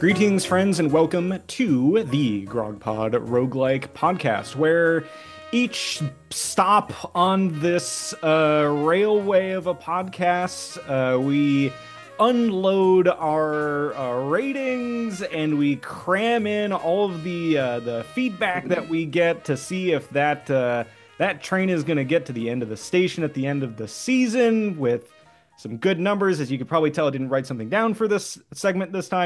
Greetings, friends, and welcome to the GrogPod Roguelike podcast, where each stop on this railway of a podcast, we unload our ratings and we cram in all of the feedback that we get to see if that train is going to get to the end of the station at the end of the season with some good numbers. As you could probably tell, I didn't write something down for this segment this time.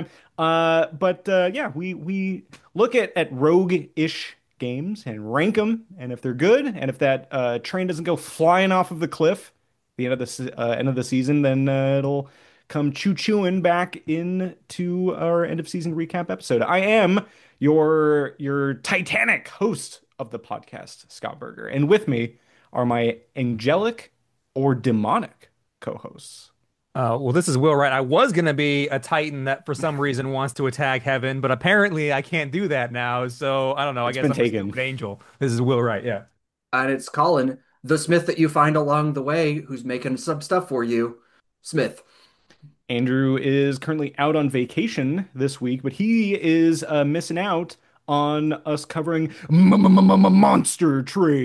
Yeah, we look at rogue-ish games and rank them, and if they're good, and if that train doesn't go flying off of the cliff at the end of the season, then it'll come choo-chooing back into our end of season recap episode. I am your Titanic host of the podcast, Scott Berger, and with me are my angelic or demonic co-hosts. Well, this is Will Wright. I was going to be a Titan that for some reason wants to attack heaven, but apparently I can't do that now. So I don't know. I It's guess been I'm a taken. stupid angel. This is Will Wright. Yeah. And it's Colin, the Smith that you find along the way, who's making some stuff for you. Smith. Andrew is currently out on vacation this week, but he is missing out on us covering Monster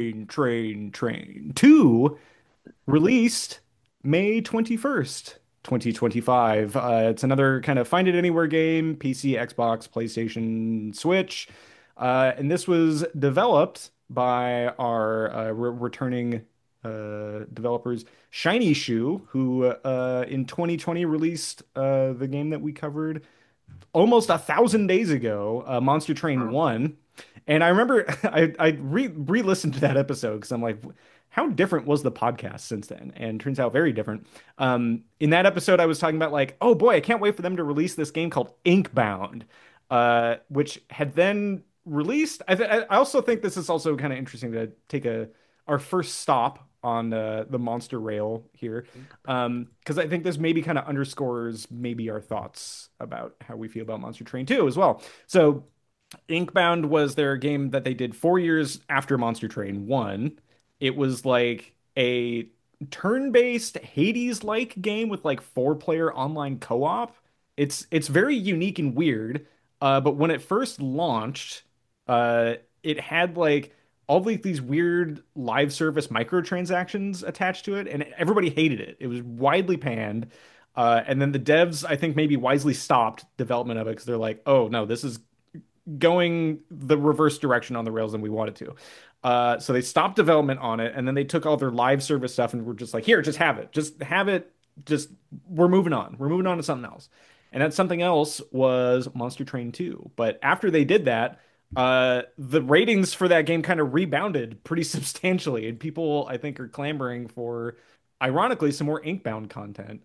Train 2, released May 21st, 2025. It's another kind of find it anywhere game, PC, Xbox, PlayStation, Switch. And this was developed by our returning developers, Shiny Shoe, who in 2020 released the game that we covered almost 1,000 days ago, Monster Train 1. And I remember I re-listened to that episode because I'm like, how different was the podcast since then? And turns out very different. In that episode, I was talking about like, oh boy, I can't wait for them to release this game called Inkbound, which had then released. I also think this is also kind of interesting to take our first stop on the Monster Rail here, because I think this maybe kind of underscores maybe our thoughts about how we feel about Monster Train 2 as well. So Inkbound was their game that they did 4 years after Monster Train 1. It was like a turn-based Hades-like game with like four-player online co-op. It's very unique and weird. But when it first launched, it had like all like these weird live service microtransactions attached to it, and everybody hated it. It was widely panned. And then the devs, I think, maybe wisely stopped development of it because they're like, oh no, this is going the reverse direction on the rails than we wanted to. So they stopped development on it, and then they took all their live service stuff and were just like, here, just have it. Just have it. Just we're moving on. We're moving on to something else. And that something else was Monster Train 2. But after they did that, the ratings for that game kind of rebounded pretty substantially, and people I think are clamoring for, ironically, some more Inkbound content.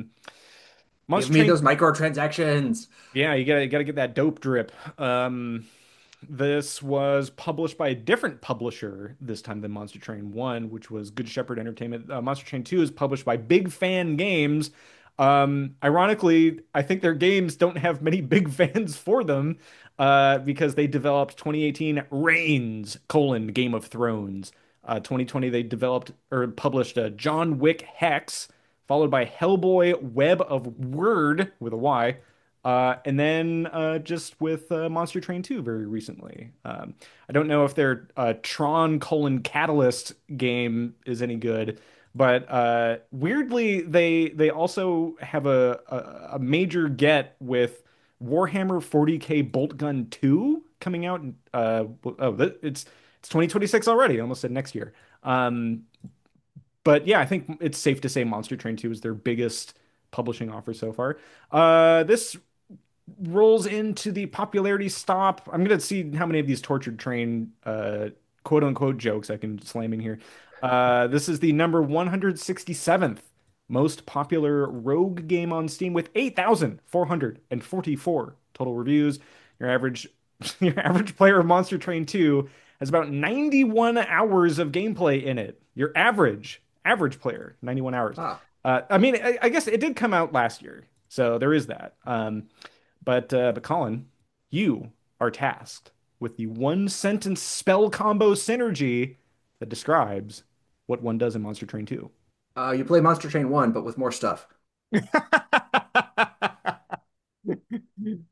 Give Monster me Train, those microtransactions. yeah, you gotta get that dope drip. This was published by a different publisher this time than Monster Train 1, which was Good Shepherd Entertainment. Monster Train 2 is published by Big Fan Games. Ironically, I think their games don't have many big fans for them, because they developed 2018 Reigns, Game of Thrones. 2020, they developed or published John Wick Hex, followed by Hellboy Web of Word with a Y. And then just with Monster Train 2 very recently. I don't know if their Tron: Catalyst game is any good, but weirdly, they also have a major get with Warhammer 40K Bolt Gun 2 coming out. It's 2026 already. I almost said next year. But yeah, I think it's safe to say Monster Train 2 is their biggest publishing offer so far. This rolls into the popularity stop. I'm gonna see how many of these tortured train quote unquote jokes I can slam in here. This is the number 167th most popular rogue game on Steam with 8,444 total reviews. Your average your average player of Monster Train 2 has about 91 hours of gameplay in it. Your average player, 91 hours. Ah, I mean, I guess it did come out last year, so there is that. But Colin, you are tasked with the one sentence spell combo synergy that describes what one does in Monster Train 2. you play Monster Train 1, but with more stuff.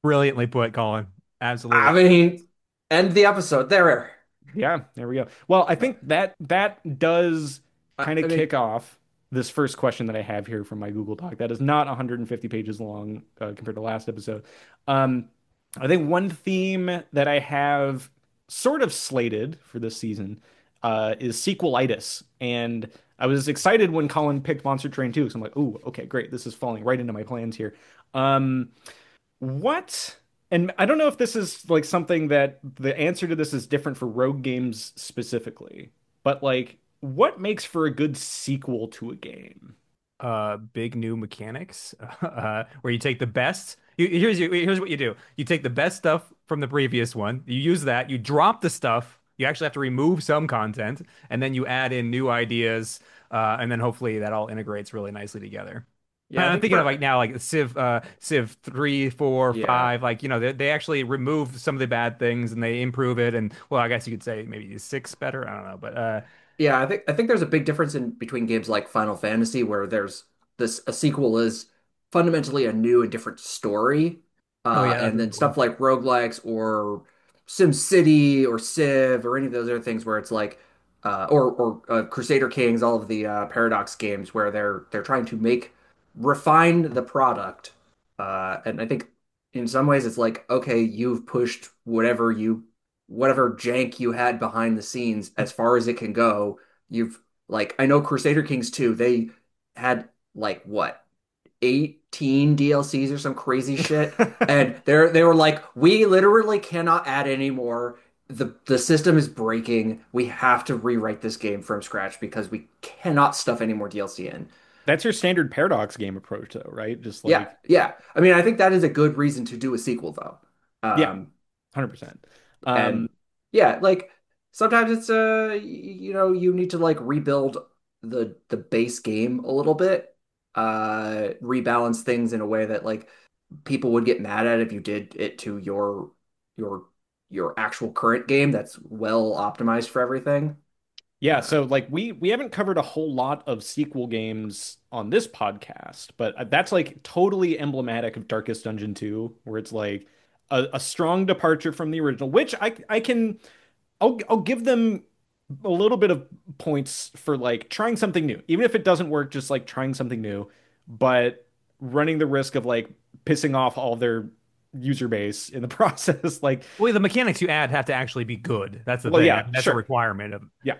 Brilliantly put, Colin. I Absolutely. mean, end the episode there. Yeah, there we go. Well, I think that does kind I of mean, kick off this first question that I have here from my Google Doc. That is not 150 pages long compared to last episode. Um, I think one theme that I have sort of slated for this season is sequelitis, and I was excited when Colin picked Monster Train 2 because I'm like, "Ooh, okay, great. This is falling right into my plans here." Um, what? And I don't know if this is like something that the answer to this is different for rogue games specifically, but like, what makes for a good sequel to a game? Big new mechanics, where you take the best. Here's what you do. You take the best stuff from the previous one. You use that. You drop the stuff. You actually have to remove some content, and then you add in new ideas, and then hopefully that all integrates really nicely together. yeah, I I'm think thinking of for like now, like Civ 3, 4, yeah. 5. Like they actually remove some of the bad things and they improve it. And well, I guess you could say maybe six better. I don't know, but Yeah, I think there's a big difference in between games like Final Fantasy where there's this a sequel is fundamentally a new and different story. oh yeah, that's And a then good one. stuff like roguelikes or SimCity or Civ or any of those other things where it's like or Crusader Kings, all of the Paradox games where they're trying to make refine the product. And I think in some ways it's like, okay, you've pushed whatever jank you had behind the scenes as far as it can go. You've like I know Crusader Kings 2, they had like what 18 DLCs or some crazy shit. And they were like, we literally cannot add any more. The system is breaking. We have to rewrite this game from scratch because we cannot stuff any more DLC in. That's your standard Paradox game approach, though, right? Just Yeah, like, yeah. I mean, I think that is a good reason to do a sequel though. yeah, Um, 100%. And yeah, like sometimes it's you need to like rebuild the base game a little bit, rebalance things in a way that like people would get mad at if you did it to your your actual current game that's well optimized for everything. Yeah, Uh, so like we haven't covered a whole lot of sequel games on this podcast, but that's like totally emblematic of Darkest Dungeon 2, where it's like a strong departure from the original, which I can I'll give them a little bit of points for like trying something new. Even if it doesn't work, just like trying something new, but running the risk of like pissing off all their user base in the process. Like, Well, the mechanics you add have to actually be good. That's the well, thing. yeah, That's a sure. requirement of. Yeah.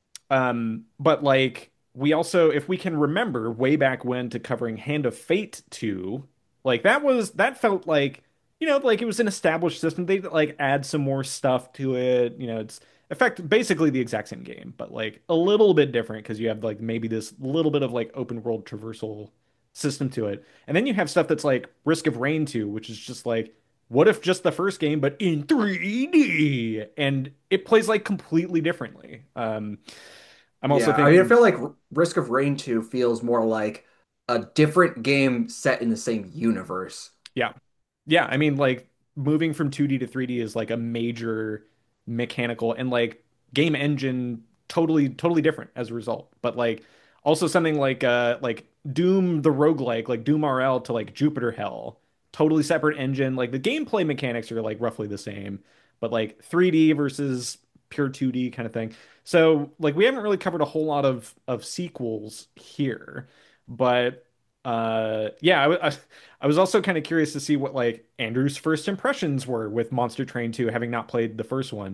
But like we also, if we can remember way back when to covering Hand of Fate 2, like that felt like, like it was an established system. They like add some more stuff to it. It's effect basically the exact same game, but like a little bit different because you have like maybe this little bit of like open world traversal system to it. And then you have stuff that's like Risk of Rain 2, which is just like, what if just the first game, but in 3D? And it plays like completely differently. I'm also yeah, I mean, I thinking, feel like Risk of Rain 2 feels more like a different game set in the same universe. yeah, yeah. I mean, like moving from 2D to 3D is like a major mechanical and like game engine totally different as a result. But like also something like Doom the roguelike, like Doom RL to like Jupiter Hell, totally separate engine. Like the gameplay mechanics are like roughly the same, but like 3D versus pure 2D kind of thing. So like we haven't really covered a whole lot of sequels here, but yeah, I was also kind of curious to see what like Andrew's first impressions were with Monster Train 2, having not played the first one.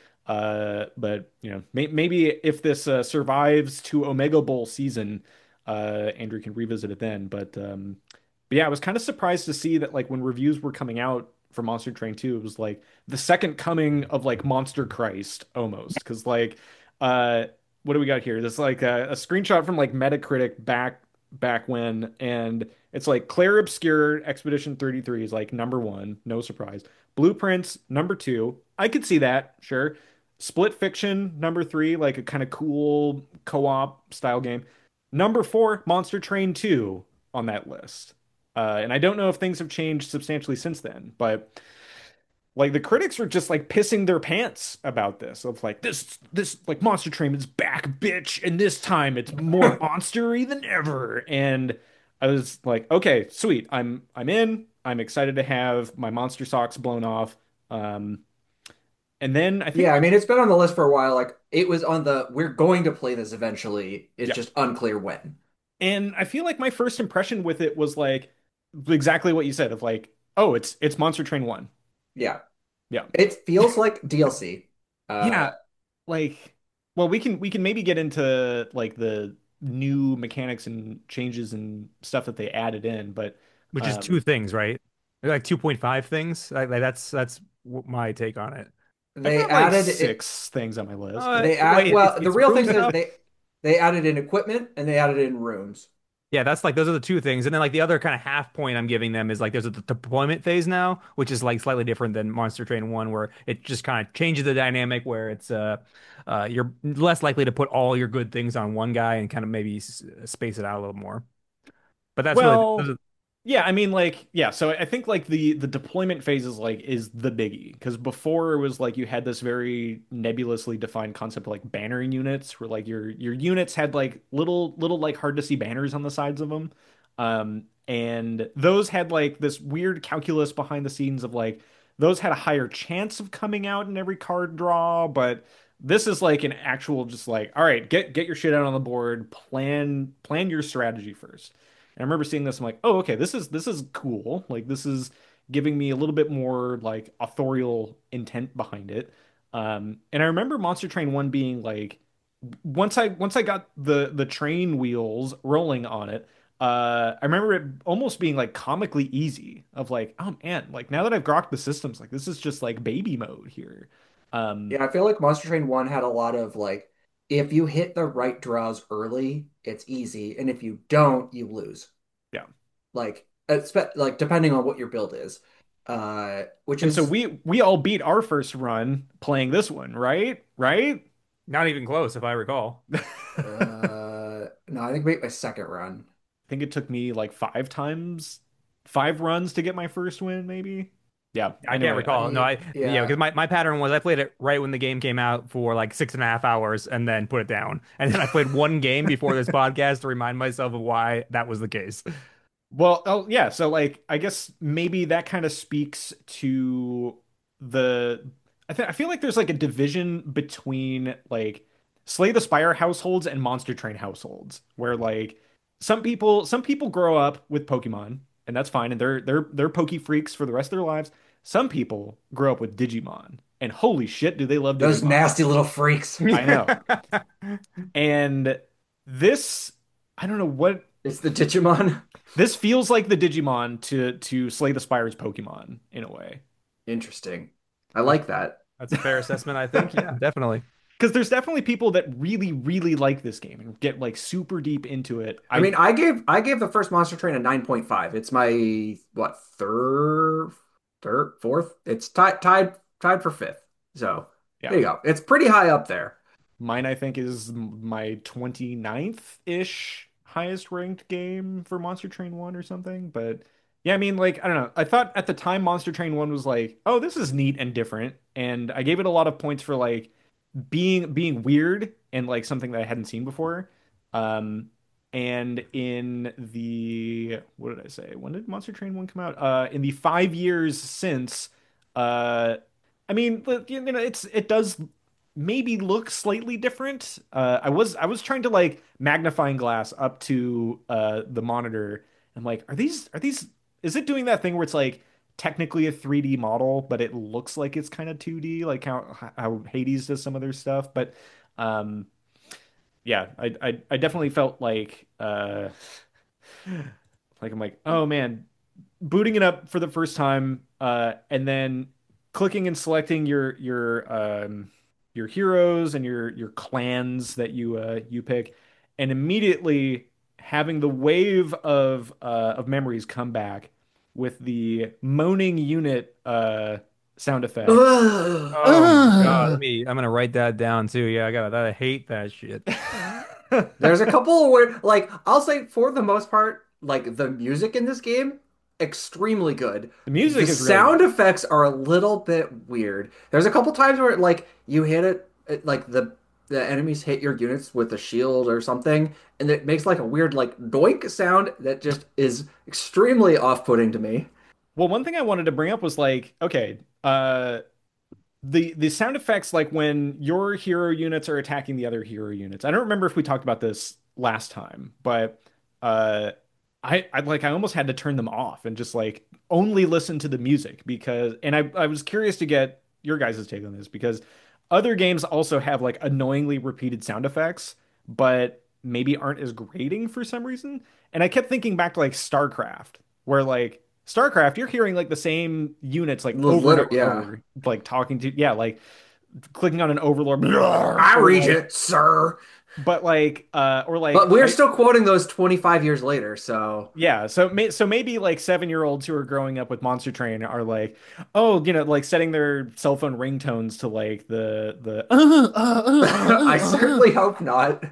But maybe if this survives to Omega Bowl season, Andrew can revisit it then. But yeah, I was kind of surprised to see that like when reviews were coming out for Monster Train 2, it was like the second coming of like Monster Christ almost. Because like uh what do we got here? There's like a screenshot from like Metacritic back when, and it's like Claire Obscure Expedition 33 is like number one, no surprise. Blueprints number two, I could see that, sure. Split Fiction number three, like a kind of cool co-op style game. Number four, Monster Train 2 on that list. And I don't know if things have changed substantially since then, but like the critics are just like pissing their pants about this of like this like Monster Train is back, bitch, and this time it's more monstery than ever. And I was like, okay, sweet, I'm in. I'm excited to have my monster socks blown off. Um, and then I think Yeah, I my mean, it's been on the list for a while. Like, it was on the we're going to play this eventually. It's yeah, just unclear when. and I feel like my first impression with it was like exactly what you said of like, oh, it's Monster Train 1. Yeah, Yeah. it feels like DLC. Yeah, like well, we can maybe get into like the new mechanics and changes and stuff that they added in, but which is um two things, right? Like 2.5 things. Like that's my take on it. I've They got like added it. six things on my list, but Wait, it's The it's real room things is stuff. they added in equipment and they added in rooms. Yeah, that's like those are the two things. And then like the other kind of half point I'm giving them is like there's a deployment phase now, which is like slightly different than Monster Train 1, where it just kind of changes the dynamic where it's you're less likely to put all your good things on one guy and kind of maybe space it out a little more. But that's really those well, are, yeah, I mean like yeah, so I think like the deployment phase is like is the biggie because before it was like you had this very nebulously defined concept of like banner units where like your units had like little like hard to see banners on the sides of them. And those had like this weird calculus behind the scenes of like those had a higher chance of coming out in every card draw, but this is like an actual just like all right, get your shit out on the board, plan your strategy first. And I remember seeing this, I'm like, oh, okay, this is cool. Like this is giving me a little bit more like authorial intent behind it. And I remember Monster Train 1 being like once I got the train wheels rolling on it, I remember it almost being like comically easy of like, oh man, like now that I've grokked the systems, like this is just like baby mode here. Um, Yeah, I feel like Monster Train 1 had a lot of like, if you hit the right draws early, it's easy, and if you don't, you lose. yeah. Like depending on what your build is. Which And so is we all beat our first run playing this one, right? Right? not even close, if I recall. no, I think my second run. think it took me like five runs to get my first win, maybe. Yeah. I can't Anyway, recall. No, yeah, Yeah. because my pattern was I played it right when the game came out for like 6.5 hours and then put it down. And then I played one game before this podcast to remind myself of why that was the case. well, oh yeah. So like, I guess maybe that kind of speaks to the. I feel like there's like a division between like Slay the Spire households and Monster Train households, where like some people grow up with Pokemon, and that's fine, and they're Poke freaks for the rest of their lives. Some people grow up with Digimon, and holy shit, do they love Those Digimon? nasty little freaks. I know. And this, I don't know what It's the Digimon. this feels like the Digimon to Slay the Spire's Pokemon in a way. Interesting. I like that. That's a fair assessment, I think. Yeah, definitely. Because there's definitely people that really, really like this game and get like super deep into it. I mean, I gave the first Monster Train a 9.5. It's my what fourth? It's tied for fifth. So Yeah. there you go. It's pretty high up there. Mine, I think, is my 29th-ish highest ranked game for Monster Train 1 or something. But yeah, I mean, like, I don't know. I thought at the time Monster Train 1 was like, oh, this is neat and different. And I gave it a lot of points for like being weird and like something that I hadn't seen before. Um, and in the what did I say? When did Monster Train 1 come out? In the 5 years since, I mean, you know, it does maybe look slightly different. I was trying to like magnifying glass up to the monitor. I'm like, are these is it doing that thing where it's like technically a 3D model, but it looks like it's kind of 2D, like how Hades does some of their stuff. But um, yeah, I definitely felt like I'm like, oh man, booting it up for the first time, and then clicking and selecting your heroes and your clans that you pick, and immediately having the wave of memories come back with the moaning unit sound effect. Ugh, Oh my God. ugh. I'm gonna write that down too. Yeah, I got that. I hate that shit. There's a couple where, like, I'll say for the most part, like the music in this game, extremely good. The The music is really sound good. effects are a little bit weird. There's a couple times where, like, you hit like the enemies hit your units with a shield or something, and it makes like a weird, like, doink sound that just is extremely off-putting to me. Well, one thing I wanted to bring up was like, okay, the sound effects like when your hero units are attacking the other hero units. I don't remember if we talked about this last time, but uh I almost had to turn them off and just like only listen to the music because and I was curious to get your guys' take on this because other games also have like annoyingly repeated sound effects, but maybe aren't as grating for some reason. And I kept thinking back to like StarCraft, where like StarCraft, you're hearing like the same units like over and over and Yeah. over, like talking to, yeah, like clicking on an overlord, I or read like, it, sir. or like, But we're still quoting those 25 years later, so yeah, so maybe like 7-year-olds who are growing up with Monster Train are like, oh, like setting their cell phone ringtones to like the I certainly hope not.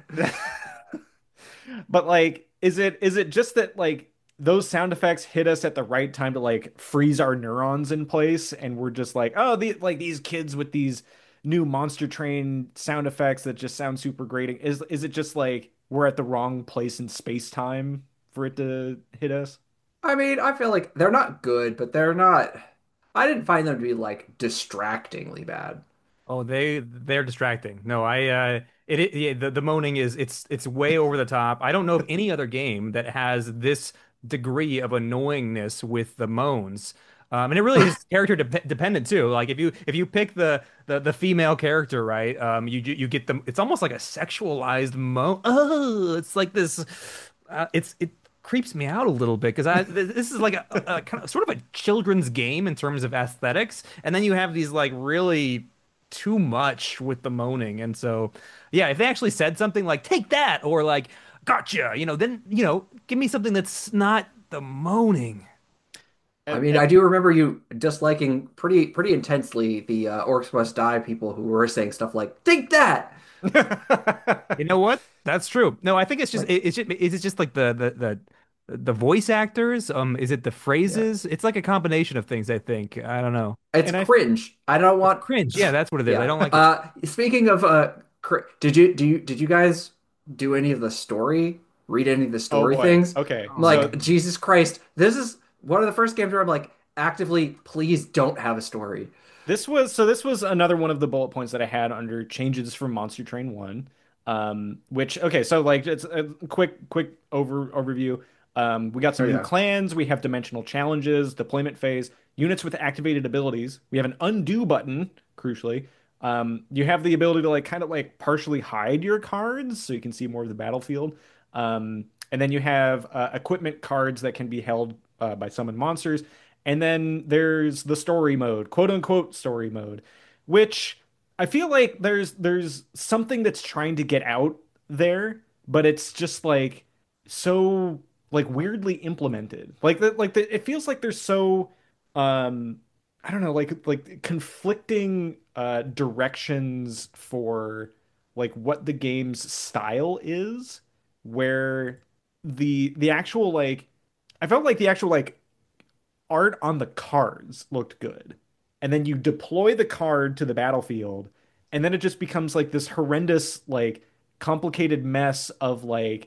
But like, is it just that like those sound effects hit us at the right time to like freeze our neurons in place, and we're just like, oh, these kids with these new Monster Train sound effects that just sound super grating. Is it just like we're at the wrong place in space time for it to hit us? I mean, I feel like they're not good, but they're not. I didn't find them to be like distractingly bad. Oh, they're distracting. No, yeah, the moaning is it's way over the top. I don't know of any other game that has this degree of annoyingness with the moans. And it really is character dependent too. Like if you pick the female character, right? You get them. It's almost like a sexualized moan. Oh, it's like this. It creeps me out a little bit because this is like a kind of sort of a children's game in terms of aesthetics, and then you have these like really too much with the moaning. And so, yeah, if they actually said something like "take that" or like "gotcha," then give me something that's not the moaning. I And, mean, I do remember you disliking pretty intensely the Orcs Must Die people who were saying stuff like "Think that." You know what? That's true. No, I think it's just Like, it's just is it just like the voice actors? Is it the yeah, phrases? It's like a combination of things, I think. I don't know. it's and I cringe. I don't It's want. cringe. Yeah, that's what it is. I Yeah. don't like it. Speaking of did you guys do any of the story? Read any of the oh story boy, things? okay, Oh so Like man. Jesus Christ, this is one of the first games where I'm like actively, please don't have a story. this was another one of the bullet points that I had under changes from Monster Train 1. Which okay, so like it's a quick overview. We got Oh some new yeah. clans, we have dimensional challenges, deployment phase, units with activated abilities. We have an undo button, crucially. You have the ability to like kind of like partially hide your cards so you can see more of the battlefield. And then you have equipment cards that can be held by summoned monsters. And then there's the story mode, quote unquote story mode, which I feel like there's something that's trying to get out there, but it's just like so like weirdly implemented. It feels like there's so um I don't know, like conflicting directions for like what the game's style is, where the actual like I felt like the actual like art on the cards looked good. And then you deploy the card to the battlefield, and then it just becomes like this horrendous, like complicated mess of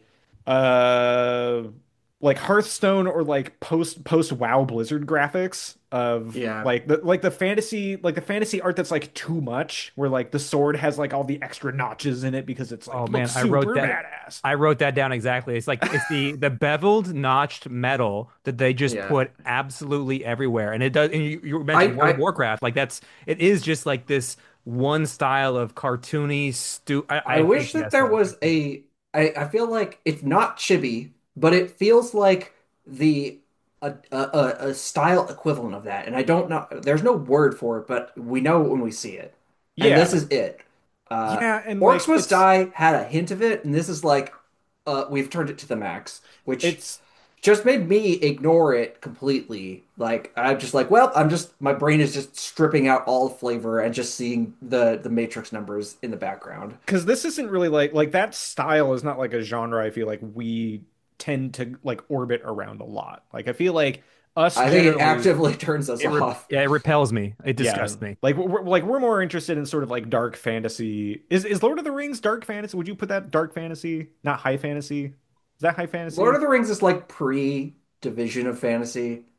uh like Hearthstone or like post WoW Blizzard graphics of Yeah. like the fantasy art that's like too much, where like the sword has like all the extra notches in it because it's Oh like man, looks super badass. I wrote that down exactly. It's like it's the beveled notched metal that they just Yeah. put absolutely everywhere. And it does and you mentioned I World of Warcraft. Like it is just like this one style of cartoony I I hate wish the that there aesthetic. was I feel like it's not chibi, but it feels like the a style equivalent of that. And I don't know, there's no word for it, but we know when we see it. And this Yeah. is it. Uh, Yeah, and Orcs like Must it's Die had a hint of it, and this is like we've turned it to the max, which it's just made me ignore it completely. Like I'm just like, well, I'm just my brain is just stripping out all flavor and just seeing the Matrix numbers in the background. because this isn't really like that style is not like a genre I feel like we tend to like orbit around a lot. Like I feel like us I think it generally, actively turns us off. Yeah, it repels me. It yeah, disgusts me. like we're more interested in sort of like dark fantasy. Is Lord of the Rings dark fantasy? Would you put that dark fantasy, not high fantasy? Is that high Lord fantasy? of the Rings is like pre-Division of Fantasy.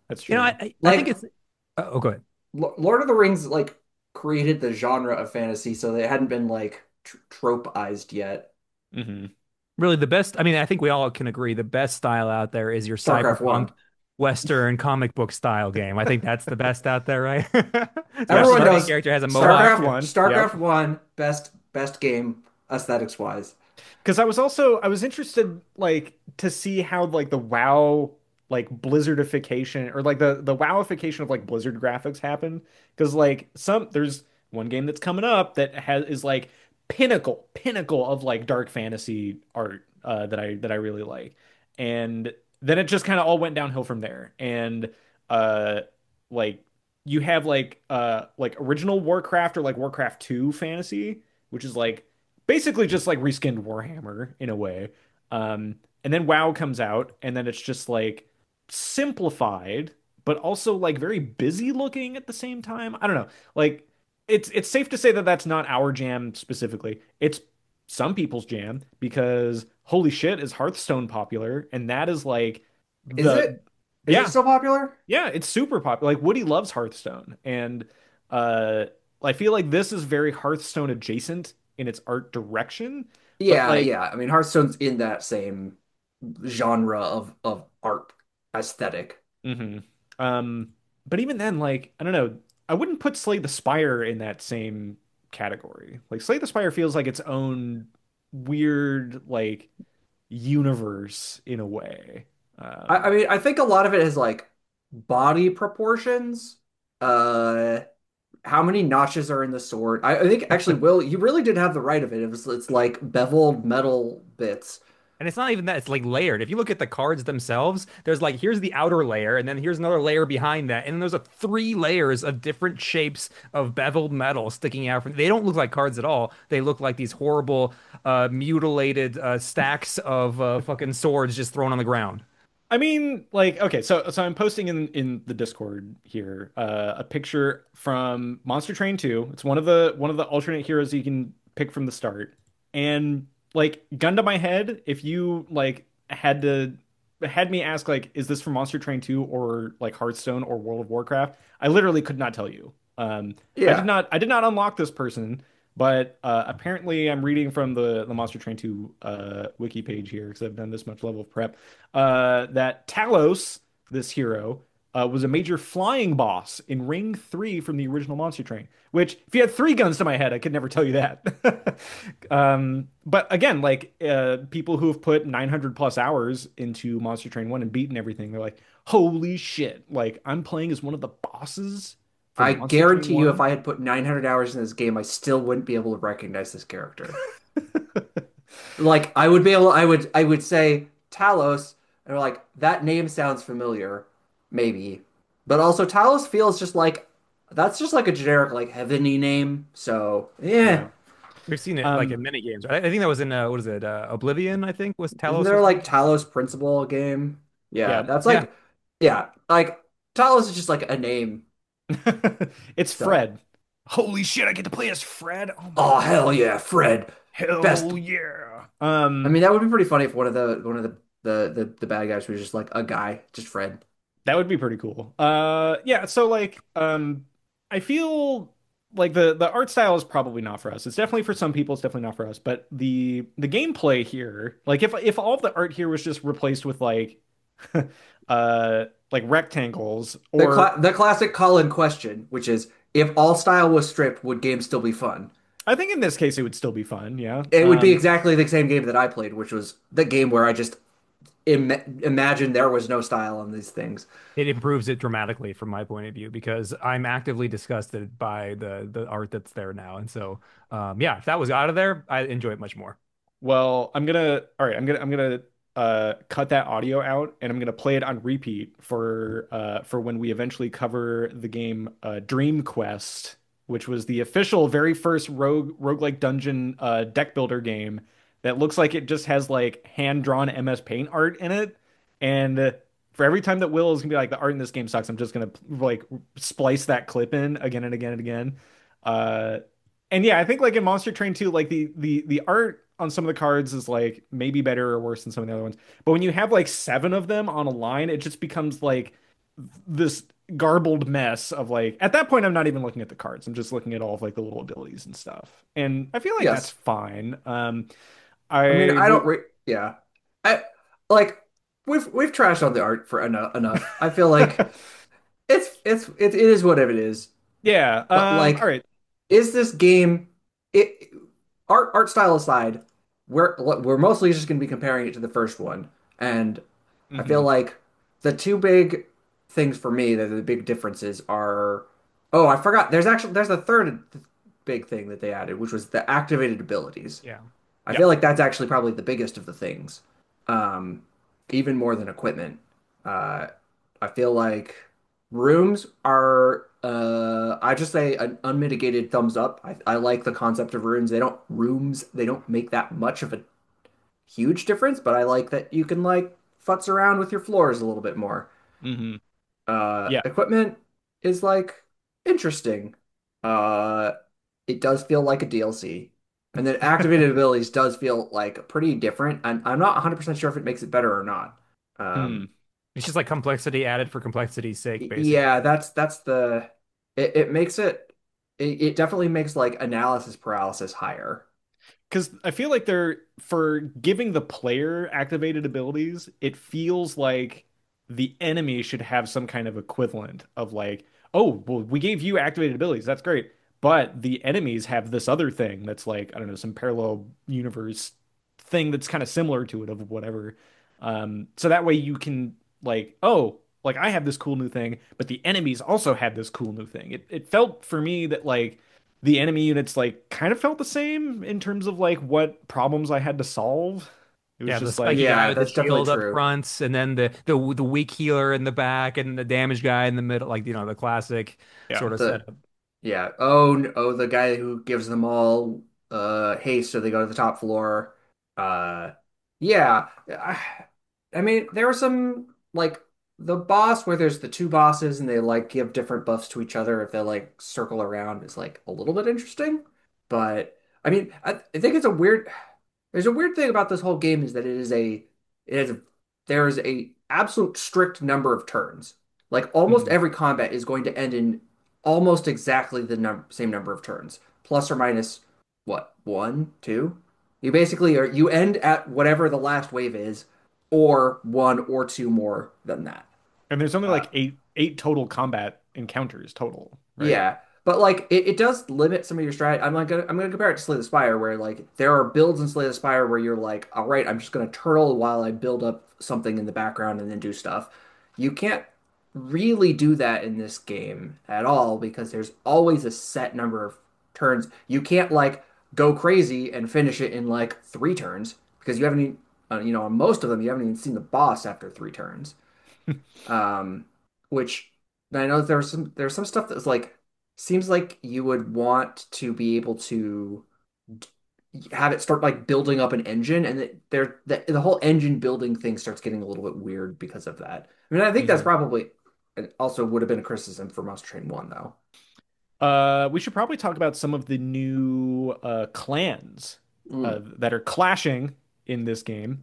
That's You know, true. I think Like it's. Oh, go ahead. Lord of the Rings like created the genre of fantasy, so they hadn't been like tropeized yet. Hmm. Really, the best. I mean, I think we all can agree the best style out there is your StarCraft cyberpunk, one. Western comic book style game. I think that's the best out there, right? Yep. Especially Everyone the main knows character has a mohawk. StarCraft StarCraft. Yeah. one. Yep. StarCraft one best game aesthetics wise. Because I was interested like to see how like the WoW like Blizzardification or like the WoWification of like Blizzard graphics happen. Because like there's one game that's coming up that has is like pinnacle of like dark fantasy art that I really like, and then it just kind of all went downhill from there. And uh like you have like original Warcraft or like Warcraft 2 fantasy, which is like basically just like reskinned Warhammer in a way. And then WoW comes out, and then it's just like simplified, but also like very busy looking at the same time. I don't know. Like it's safe to say that that's not our jam specifically. It's some people's jam because holy shit, is Hearthstone popular? And that is like Is the it? Is it yeah, still popular? yeah, it's super popular. Like Woody loves Hearthstone, and uh, I feel like this is very Hearthstone adjacent in its art direction. But Yeah, like, yeah. I mean, Hearthstone's in that same genre of art aesthetic. hmm um, but even then, like, I don't know, I wouldn't put Slay the Spire in that same category. Like, Slay the Spire feels like its own weird like universe in a way. I Um, mean, I think a lot of it is like body proportions. Uh, how many notches are in the sword? I think actually, Will, you really did have the right of it. It's like beveled metal bits. And it's not even that, it's like layered. If you look at the cards themselves, there's like here's the outer layer, and then here's another layer behind that, and then there's a three layers of different shapes of beveled metal sticking out from. They don't look like cards at all. They look like these horrible, mutilated stacks of fucking swords just thrown on the ground. I mean, like, okay, so I'm posting in the Discord here a picture from Monster Train 2. It's one of the alternate heroes you can pick from the start. And like gun to my head, if you like had me ask like, is this from Monster Train 2 or like Hearthstone or World of Warcraft? I literally could not tell you. Yeah, I did not unlock this person, but apparently I'm reading from the Monster Train 2 wiki page here because I've done this much level of prep that Talos, this hero, was a major flying boss in Ring 3 from the original Monster Train. Which, if you had three guns to my head, I could never tell you that. But again, like people who have put 900 plus hours into Monster Train 1 and beaten everything, they're like, holy shit, like I'm playing as one of the bosses I from Monster Train guarantee you, if 1. I had put 900 hours in this game, I still wouldn't be able to recognize this character. Like I would be able, I would say Talos, and they're like that name sounds familiar, maybe, but also Talos feels just like that's just like a generic like heavenly name. So yeah, Yeah. We've seen it like in Um, many games, right? I think that was in what is it? Oblivion, I think was isn't Talos there was like in. Talos Principle game? Yeah, yeah. that's Yeah. like yeah, like Talos is just like a name. It's So Fred. Holy shit, I get to play as Fred. Oh my oh God. hell yeah, Fred, best. Hell yeah. I mean that would be pretty funny if one of the bad guys was just like a guy, just Fred. That would be pretty cool. Yeah, so like I feel like the art style is probably not for us. It's definitely for some people, it's definitely not for us. But the gameplay here, like if all of the art here was just replaced with like rectangles or The classic call-in question, which is if all style was stripped, would games still be fun? I think in this case it would still be fun, yeah. It would be exactly the same game that I played, which was the game where I just imagined there was no style on these things. It improves it dramatically from my point of view because I'm actively disgusted by the art that's there now. And so, yeah, if that was out of there, I enjoy it much more. Well, all right, I'm gonna cut that audio out and I'm gonna play it on repeat for when we eventually cover the game Dream Quest, which was the official very first roguelike dungeon deck builder game that looks like it just has like hand-drawn MS Paint art in it. And for every time that Will is gonna be like the art in this game sucks, I'm just gonna like splice that clip in again and again and again. Uh and yeah, I think like in Monster Train 2, like the art on some of the cards is like maybe better or worse than some of the other ones. But when you have like seven of them on a line, it just becomes like this garbled mess of like at that point I'm not even looking at the cards. I'm just looking at all of like the little abilities and stuff. And I feel like that's Yes. fine. I mean, I I don't would re yeah. I like we've trashed on the art for enough. I feel like it is what it is. yeah. But All like, right. is this game it art style aside, we're mostly just going to be comparing it to the first one, and I feel Hmm. like the two big things for me that are the big differences are, oh, I forgot. There's a third big thing that they added, which was the activated abilities. Yeah. I feel Yep. like that's actually probably the biggest of the things, um, even more than equipment. Uh, I feel like rooms are, I just say an unmitigated thumbs up. I like the concept of rooms. They don't make that much of a huge difference, but I like that you can like futz around with your floors a little bit more. Hmm. Yeah. Equipment is like interesting. Uh, it does feel like a DLC. And then activated abilities does feel like pretty different. And I'm not 100% sure if it makes it better or not. Hmm. It's just like complexity added for complexity's sake, Yeah, basically. that's the it makes it definitely makes like analysis paralysis higher. Because I feel like they're for giving the player activated abilities, it feels like the enemy should have some kind of equivalent of like, oh, well, we gave you activated abilities. That's great. But the enemies have this other thing that's like, I don't know, some parallel universe thing that's kind of similar to it of whatever. So that way you can like, oh, like I have this cool new thing, but the enemies also have this cool new thing. It felt for me that like the enemy units like kind of felt the same in terms of like what problems I had to solve. It was Yeah, the just like, spiky guy Yeah, with the that's definitely shield up true. front, and then the weak healer in the back, and the damage guy in the middle, like the classic yeah. sort of The setup. Yeah. Oh, oh, the guy who gives them all haste so they go to the top floor. Uh yeah. I mean, there were some like the boss where there's the two bosses and they like give different buffs to each other if they like circle around is like a little bit interesting. But I mean, I think there's a weird thing about this whole game is that it is there is a absolute strict number of turns. Like almost Mhm. every combat is going to end in almost exactly the same number of turns, plus or minus what, one, two? You end at whatever the last wave is, or one or two more than that. And there's only Uh, like eight total combat encounters total, right? Yeah, but like it does limit some of your strat. I'm gonna compare it to Slay the Spire, where like there are builds in Slay the Spire where you're like, all right, I'm just gonna turtle while I build up something in the background and then do stuff. You can't really do that in this game at all because there's always a set number of turns. You can't like go crazy and finish it in like 3 turns because you haven't even, on most of them you haven't even seen the boss after 3 turns. Um, which I know there's some stuff that's like seems like you would want to be able to have it start like building up an engine, and the whole engine building thing starts getting a little bit weird because of that. I mean, I think that's Hmm. probably it also would have been a criticism for Monster Train 1 though. We should probably talk about some of the new clans Mm. that are clashing in this game.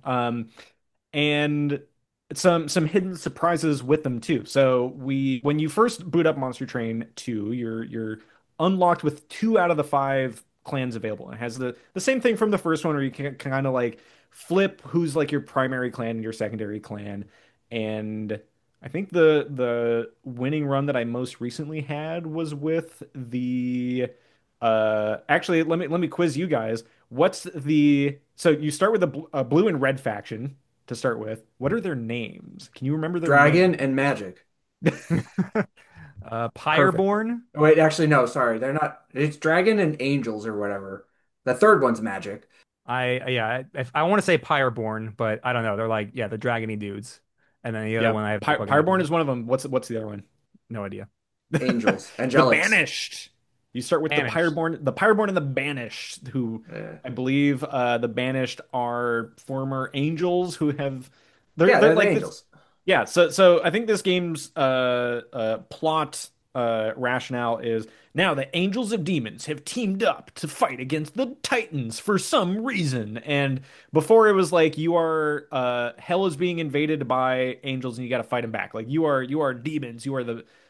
And some hidden surprises with them too. So when you first boot up Monster Train 2, you're unlocked with 2 out of the 5 clans available. It has the same thing from the first one where you can kind of like flip who's like your primary clan and your secondary clan. And I think the winning run that I most recently had was with the actually let me quiz you guys. What's the so you start with a blue and red faction to start with. What are their names? Can you remember their name? Dragon and Magic. Perfect. Pyreborn. Wait, actually, no, sorry. They're not. It's Dragon and Angels or whatever. The third one's Magic. I want to say Pyreborn, but I don't know. They're like, yeah, the dragony dudes. And then the other Yeah, one I have no fucking Pyreborn idea. is one of them. What's the other one? No idea. Angels. The Angelics. Banished. You start with Banished. The Pyreborn and the Banished, who Uh, I believe the Banished are former angels who have yeah, they're they're the like this. Angels. Yeah, so I think this game's plot rationale is now the Angels of Demons have teamed up to fight against the Titans for some reason. And before it was like you are hell is being invaded by angels and you got to fight them back. Like you are demons. You are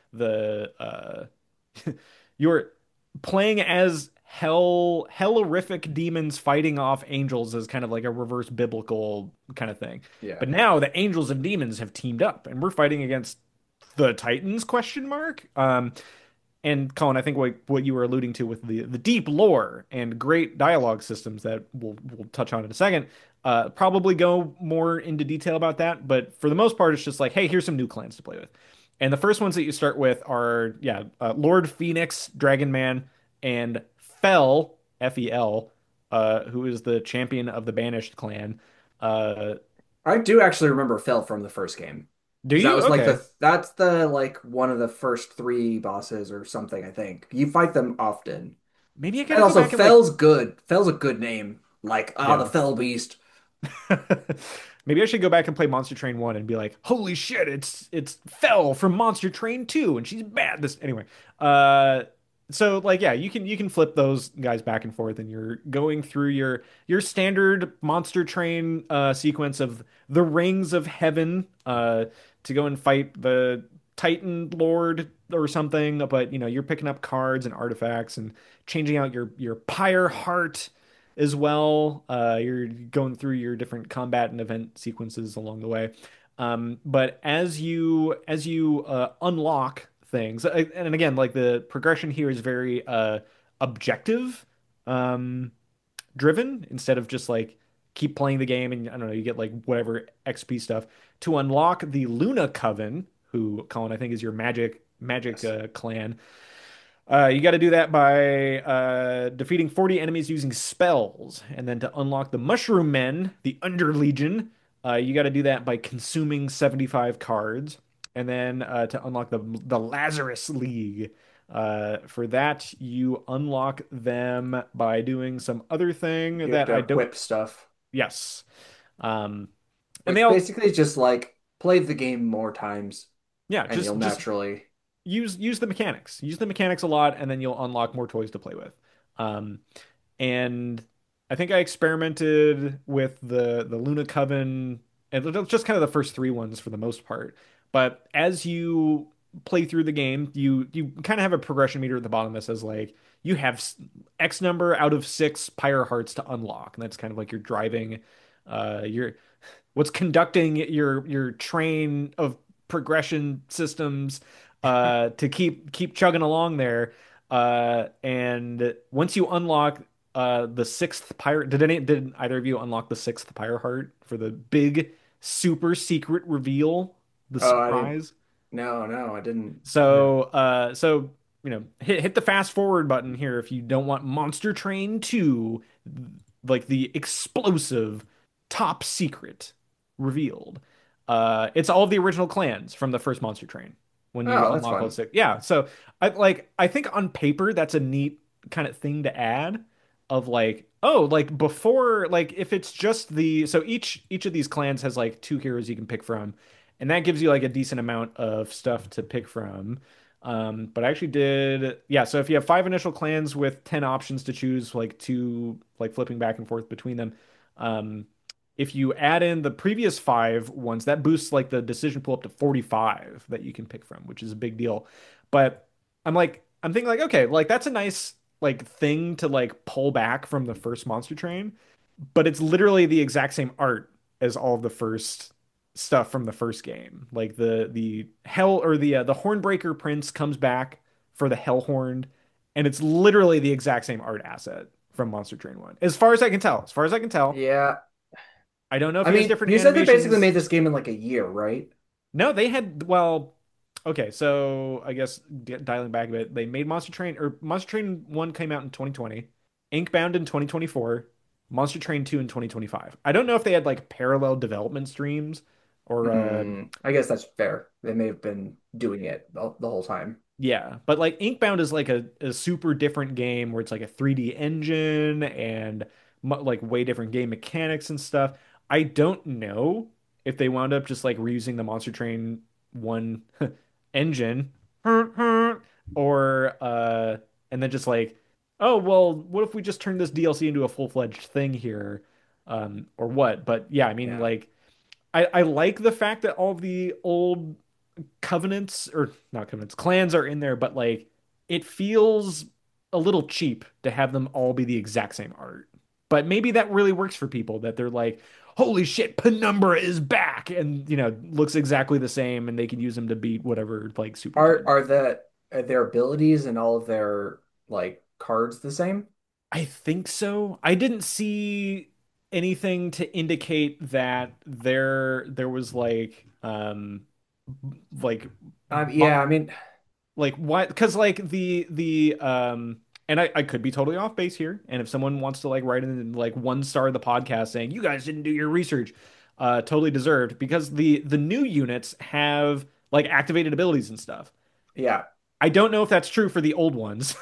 the you're playing as hellorific demons fighting off angels as kind of like a reverse biblical kind of thing. Yeah. But now the angels and demons have teamed up and we're fighting against the Titans question mark. And Colin, I think what you were alluding to with the deep lore and great dialogue systems that we'll touch on in a second, probably go more into detail about that. But for the most part, it's just like, hey, here's some new clans to play with. And the first ones that you start with are, yeah, Lord Phoenix, Dragon Man, and Fel, Fel, who is the champion of the Banished clan. Uh, I do actually remember Phil from the first game. do 'Cause that you? was like Okay. that's the like one of the first three bosses or something, I think. You fight them often. Maybe I And gotta go also back and like, Fel's good. Fel's a good name. Like, the yeah. Fel Beast. Maybe I should go back and play Monster Train 1 and be like, "Holy shit, it's Fel from Monster Train 2 and she's bad this anyway." Uh so like yeah, you can flip those guys back and forth and you're going through your standard Monster Train sequence of the Rings of Heaven to go and fight the Titan Lord or something, but you're picking up cards and artifacts and changing out your Pyre Heart as well. You're going through your different combat and event sequences along the way. But as you unlock things, and again, like the progression here is very objective um, driven instead of just like keep playing the game and I don't know, you get like whatever XP stuff to unlock the Luna Coven, who Colin I think is your magic Yes. clan. You got to do that by defeating 40 enemies using spells. And then to unlock the Mushroom Men, the Under Legion, you got to do that by consuming 75 cards. And then to unlock the Lazarus League, for that, you unlock them by doing some other thing You have that to I don't. equip stuff. Yes. Um, and they Which all, basically is just like play the game more times yeah, and you'll just naturally. use the mechanics. Use the mechanics a lot, and then you'll unlock more toys to play with. Um, and I think I experimented with the Luna Coven, and it's just kind of the first three ones for the most part. But as you play through the game, you kind of have a progression meter at the bottom that says like you have X number out of six Pyre Hearts to unlock, and that's kind of like you're driving, your what's conducting your train of progression systems to keep chugging along there. And once you unlock the sixth pirate, did either of you unlock the sixth Pyre Heart for the big super secret reveal, the Oh, I didn't. surprise? No, no, I didn't. So hit the fast forward button here if you don't want Monster Train 2, like the explosive top secret revealed. It's all of the original clans from the first Monster Train when you Oh, that's unlock all fun. six. Yeah, so I think on paper that's a neat kind of thing to add of like, oh, like before, like if it's just the so each of these clans has like two heroes you can pick from, and that gives you like a decent amount of stuff to pick from. But I actually did, yeah. So if you have five initial clans with 10 options to choose, like two, like flipping back and forth between them, um, if you add in the previous five ones, that boosts like the decision pool up to 45 that you can pick from, which is a big deal. But I'm thinking like, okay, like that's a nice like thing to like pull back from the first Monster Train, but it's literally the exact same art as all of the first stuff from the first game. Like the hell or the Hornbreaker Prince comes back for the Hellhorn, and it's literally the exact same art asset from Monster Train 1. As far as I can tell. As far as I can tell. Yeah. I don't know if I he has mean, different you said they basically animations. made this game in like a year, right? No, they had well, okay, so I guess dialing back a bit, they made Monster Train 1 came out in 2020, Inkbound in 2024, Monster Train 2 in 2025. I don't know if they had like parallel development streams or I guess that's fair. They may have been doing it the whole time. yeah, but like Inkbound is like a super different game where it's like a 3D engine and like way different game mechanics and stuff. I don't know if they wound up just like reusing the Monster Train 1 engine or and then just like, oh well, what if we just turn this DLC into a full-fledged thing here, or what? But yeah, I mean Yeah. like I like the fact that all of the old covenants or not covenants clans are in there, but like it feels a little cheap to have them all be the exact same art. But maybe that really works for people that they're like, holy shit, Penumbra is back, and looks exactly the same, and they can use them to beat whatever like super Are card. are the are their abilities and all of their like cards the same? I think so. I didn't see anything to indicate that there was like Yeah, I mean, like why? Because like the and I could be totally off base here. And if someone wants to like write in like one star of the podcast saying you guys didn't do your research, totally deserved because the new units have like activated abilities and stuff. yeah. I don't know if that's true for the old ones.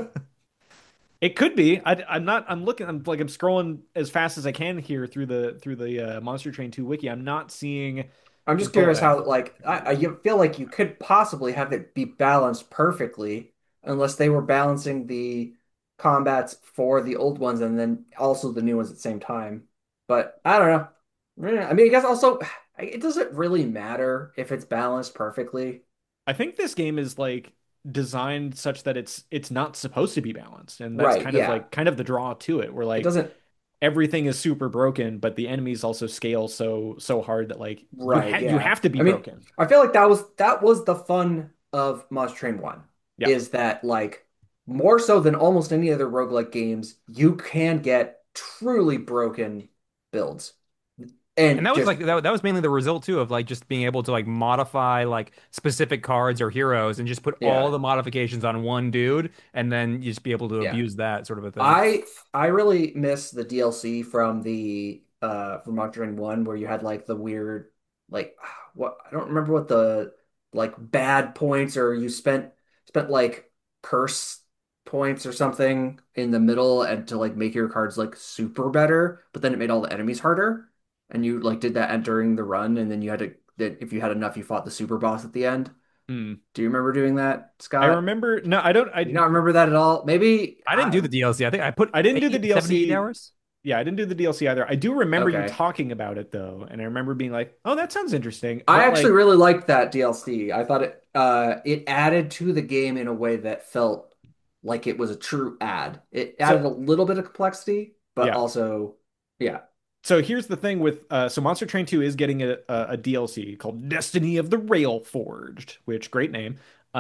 It could be. I'm not. I'm looking. I'm scrolling as fast as I can here through the Monster Train 2 wiki. I'm not seeing I'm just info curious about it. how like you feel like you could possibly have it be balanced perfectly unless they were balancing the combats for the old ones and then also the new ones at the same time. But I don't know. I mean, I guess also it doesn't really matter if it's balanced perfectly. I think this game is like designed such that it's not supposed to be balanced, and that's Right, kind of yeah. like kind of the draw to it, where It like doesn't everything is super broken, but the enemies also scale so hard that like right, you yeah. have to be I mean, broken. I feel like that was the fun of Monster Train 1 Yeah. is that like more so than almost any other roguelike games, you can get truly broken builds And and that was just like that was mainly the result too of like just being able to like modify like specific cards or heroes and just put all yeah, the modifications on one dude and then you just be able to yeah. abuse that sort of a thing. I really miss the DLC from the from Monster Train 1 where you had like the weird like what I don't remember what the like bad points or you spent like curse points or something in the middle and to like make your cards like super better, but then it made all the enemies harder. And you like did that entering the run and then you had to that if you had enough you fought the super boss at the end. Hmm. Do you remember doing that, I Scott? remember. No, I don't. Do you not remember that at all? Maybe I didn't do the DLC. I think I put I didn't do the 78 DLC. hours. Yeah, I didn't do the DLC either. I do remember you okay. talking about it though, and I remember being like, "Oh, that sounds interesting." I But actually like, really liked that DLC. I thought it added to the game in a way that felt like it was a true add. It added so a little bit of complexity, but yeah. also yeah. So here's the thing with so Monster Train 2 is getting a DLC called Destiny of the Rail Forged, which great name.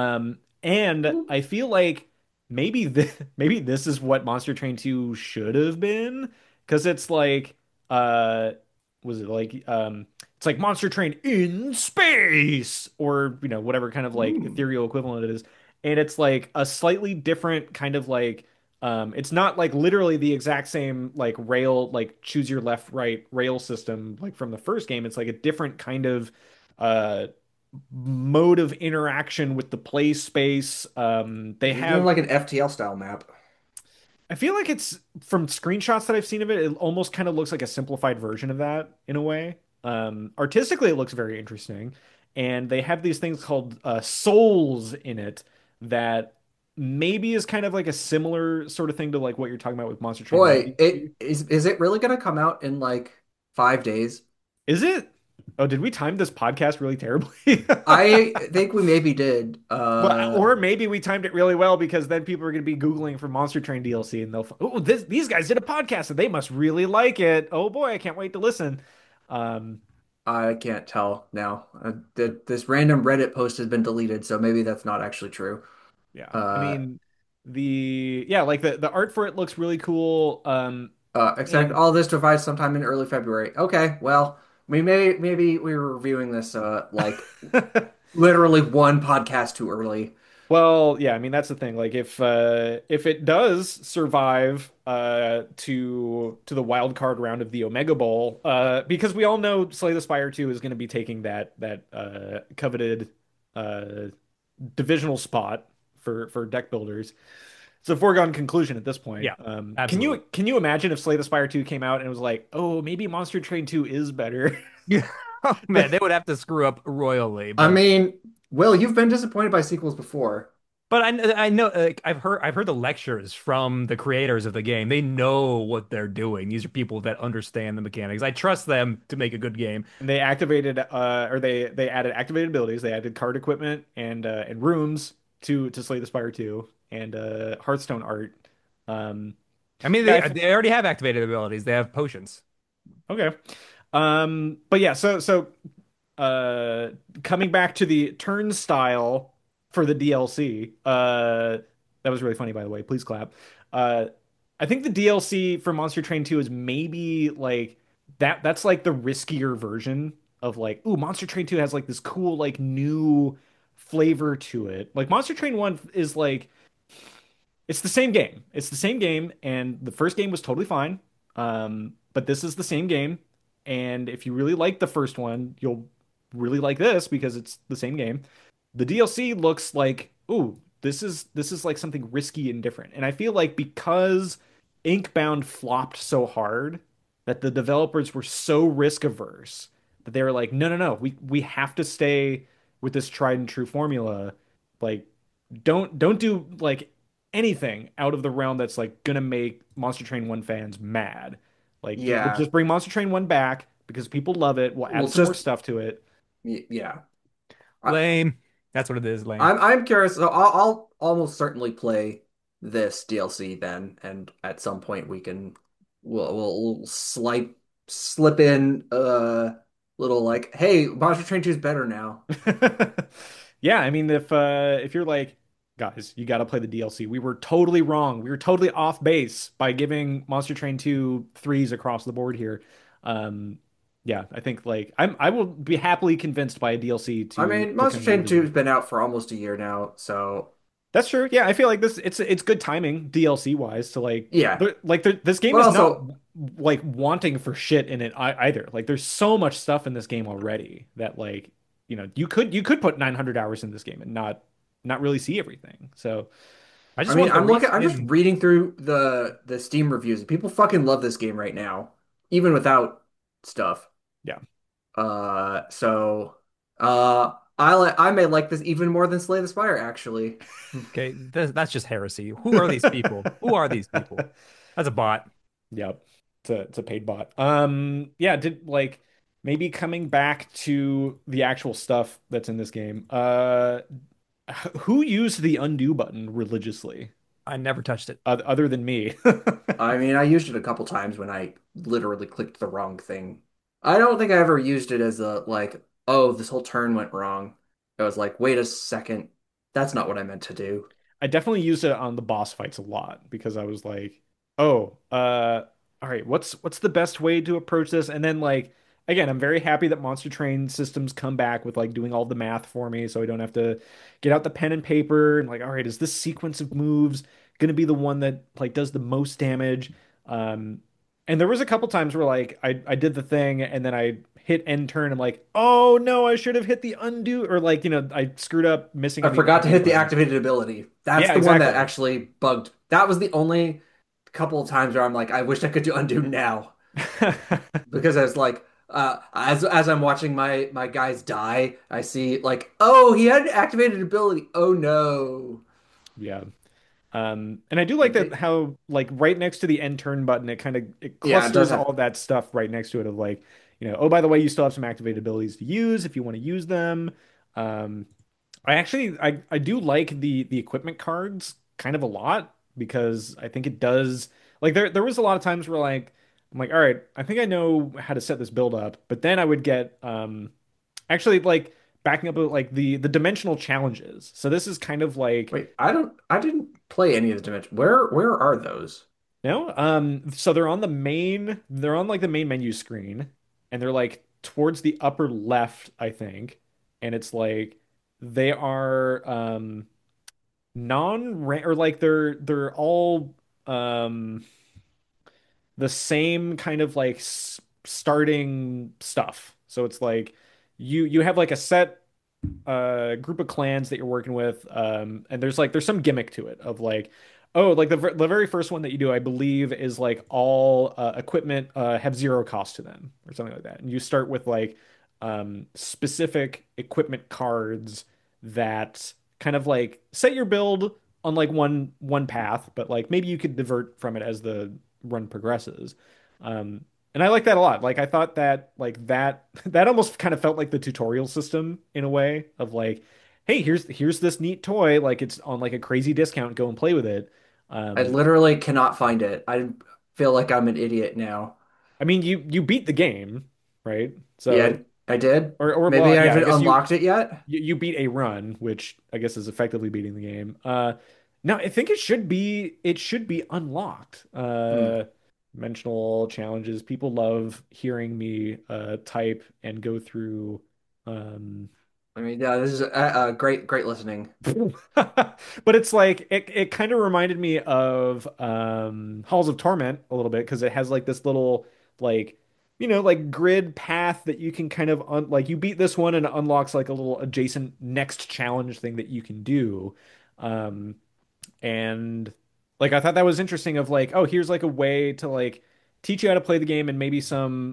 And I feel like maybe this is what Monster Train 2 should have been because it's like uh was it like it's like Monster Train in space or whatever kind of like Ooh. ethereal equivalent it is. And it's like a slightly different kind of like it's not like literally the exact same like rail, like choose your left, right rail system like from the first game. It's like a different kind of uh mode of interaction with the play space. They You're doing have like an FTL style map. I feel like it's from screenshots that I've seen of it, it almost kind of looks like a simplified version of that in a way. Artistically, it looks very interesting. And they have these things called souls in it that maybe is kind of like a similar sort of thing to like what you're talking about with Monster Train 1 Boy, DLC. is it really gonna come out in like 5 days? Is it? Oh, did we time this podcast really terribly? I think we maybe did. Well, or maybe we timed it really well because then people are going to be Googling for Monster Train DLC and oh, these guys did a podcast and they must really like it. Oh boy, I can't wait to listen. Um, I can't tell now. This random Reddit post has been deleted, so maybe that's not actually true. yeah, I Uh, mean yeah, like the art for it looks really cool. expect And all this to arrive sometime in early February. Okay, well, maybe we were reviewing this like literally one podcast too early. well, yeah, I mean that's the thing. Like if it does survive to the wild card round of the Omega Bowl, because we all know Slay the Spire 2 is going to be taking that coveted uh divisional spot for deck builders. It's a foregone conclusion at this point. Yeah, Can absolutely. you imagine if Slay the Spire 2 came out and it was like, oh, maybe Monster Train 2 is better? Yeah. Oh man, they would have to screw up royally, I but mean, Will, you've been disappointed by sequels before. But I know like, I've heard the lectures from the creators of the game. They know what they're doing. These are people that understand the mechanics. I trust them to make a good game. And they activated or they added activated abilities. They added card equipment and rooms to Slay the Spire 2 and Hearthstone art. Um I mean, yeah, they already have activated abilities. They have potions. okay. But yeah, so uh coming back to the turnstile for the DLC. That was really funny by the way. Please clap. Uh I think the DLC for Monster Train 2 is maybe like that's like the riskier version of like, ooh, Monster Train 2 has like this cool like new flavor to it. Like Monster Train 1 is like it's the same game. It's the same game, and the first game was totally fine. But this is the same game, and if you really like the first one, you'll really like this because it's the same game. The DLC looks like, ooh, this is like something risky and different. And I feel like because Inkbound flopped so hard that the developers were so risk averse that they were like, no, no, no, we have to stay with this tried and true formula. Like don't do like anything out of the realm that's like gonna make Monster Train 1 fans mad. Like we'll Yeah, just bring Monster Train 1 back because people love it. We'll well, add some more just stuff to it. yeah. I, Lame. That's what it is, lame. I'm curious. So I'll almost certainly play this DLC then, and at some point we'll slip in a little like, hey, Monster Train 2 is better now. Yeah, I mean if you're like, guys, you got to play the DLC. We were totally wrong. We were totally off base by giving Monster Train 2 threes across the board here. Um yeah, I think like I will be happily convinced by a DLC I to mean, to Monster come Train 2 revisit. has been out for almost a year now, so That's true. Yeah, I feel like this it's good timing DLC wise to like yeah. this game But is not also, like wanting for shit in it either. Like there's so much stuff in this game already that like you could put 900 hours in this game and not really see everything. So I I just mean, want the I'm just reskin. reading through the Steam reviews. People fucking love this game right now, even without stuff. yeah. So I may like this even more than Slay the Spire, actually. Okay, that's just heresy. Who are these people? Who are these people? That's a bot. Yep. It's a paid bot. Yeah, did like maybe coming back to the actual stuff that's in this game. Who used the undo button religiously I never touched it. other than me? I mean, I used it a couple times when I literally clicked the wrong thing. I don't think I ever used it as a like, oh, this whole turn went wrong. I was like, wait a second, that's not what I meant to do. I definitely used it on the boss fights a lot because I was like, oh, all right, what's the best way to approach this? And then like again, I'm very happy that Monster Train systems come back with like doing all the math for me so I don't have to get out the pen and paper and like, all right, is this sequence of moves gonna be the one that like does the most damage? Um, and there was a couple times where like I did the thing and then I hit end turn. I'm like, oh no, I should have hit the undo or like, I screwed up missing I the forgot to undo hit the button. activated ability. That's Yeah, the one that exactly. actually bugged. That was the only couple of times where I'm like, I wish I could do undo now. Because I was like, as I'm watching my guys die, I see like, oh, he had activated ability. Oh no. Yeah. And I do like Like that they, how like right next to the end turn button, it yeah, it does clusters have. all that stuff right next to it of like, oh, by the way, you still have some activated abilities to use if you want to use them. Um, I do like the equipment cards kind of a lot because I think it does like there was a lot of times where like I'm like, all right, I think I know how to set this build up, but then I would get actually like backing up like the dimensional challenges. So this is kind of like Wait, I didn't play any of the dimension. Where are those? no, so they're on like the main menu screen, and they're like towards the upper left, I think, and it's like they are non or like they're all the same kind of like starting stuff. So it's like you have like a set group of clans that you're working with, and there's some gimmick to it of like, oh, like the very first one that you do, I believe, is like all equipment have zero cost to them or something like that, and you start with like specific equipment cards that kind of like set your build on like one path, but like maybe you could divert from it as the run progresses. Um, and I like that a lot. Like I thought that like that that almost kind of felt like the tutorial system in a way of like, hey, here's this neat toy, like it's on like a crazy discount, go and play with it. I Um, literally cannot find it. I feel like I'm an idiot now. I mean, you beat the game, right? Yeah, So I did. or well, Maybe I yeah, I haven't guess unlocked it yet. you beat a run, which I guess is effectively beating the game. No, I think it should be unlocked. Hmm. Dimensional challenges. People love hearing me type and go through. Um, I mean, yeah, this is great, great listening. but it's like it kind of reminded me of Halls of Torment a little bit because it has like this little like like grid path that you can kind of like you beat this one and it unlocks like a little adjacent next challenge thing that you can do. Um, and like I thought that was interesting of like, oh, here's like a way to like teach you how to play the game and maybe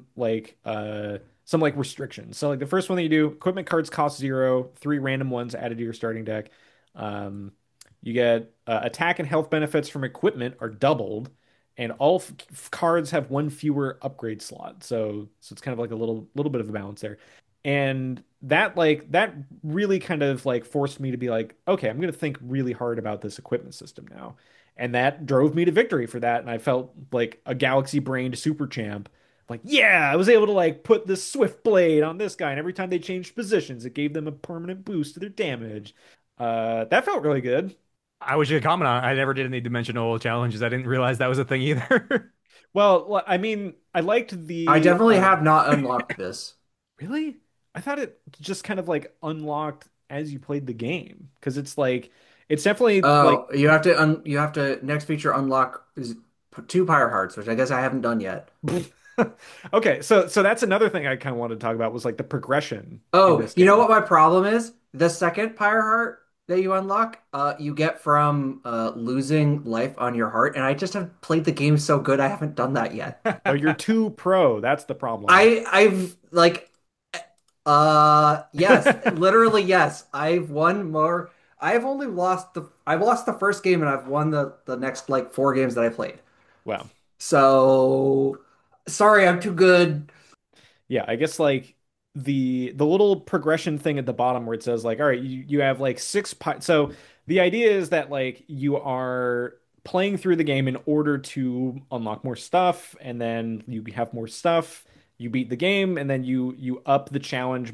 some like restrictions. So like the first one that you do, equipment cards cost 0, 3 random ones added to your starting deck. Um, you get attack and health benefits from equipment are doubled, and all cards have one fewer upgrade slot. So it's kind of like a little bit of a balance there. And that really kind of like forced me to be like, okay, I'm gonna think really hard about this equipment system now. And that drove me to victory for that. And I felt like a galaxy brained super champ. Like, yeah, I was able to like put this swift blade on this guy, and every time they changed positions, it gave them a permanent boost to their damage. That felt really good. I wish you could comment on it. I never did any dimensional challenges. I didn't realize that was a thing either. Well, I mean, I liked I the definitely have not unlocked this. really? I thought it just kind of like unlocked as you played the game because it's definitely like Oh, you have to next feature unlock is two Pyre Hearts, which I guess I haven't done yet. okay, so that's another thing I kind of wanted to talk about was like the progression in Oh, this you know game. what my problem is? The second Pyre Heart that you unlock, you get from losing life on your heart, and I just have played the game so good I haven't done that yet. Oh, you're too pro. That's the problem. I've like yes, literally yes. I've won more. I've lost the first game and I've won the next like four games that I played. Well, So sorry, I'm too good. yeah, I guess like the little progression thing at the bottom where it says like, all right, you have like so the idea is that like you are playing through the game in order to unlock more stuff, and then you have more stuff, you beat the game, and then you up the challenge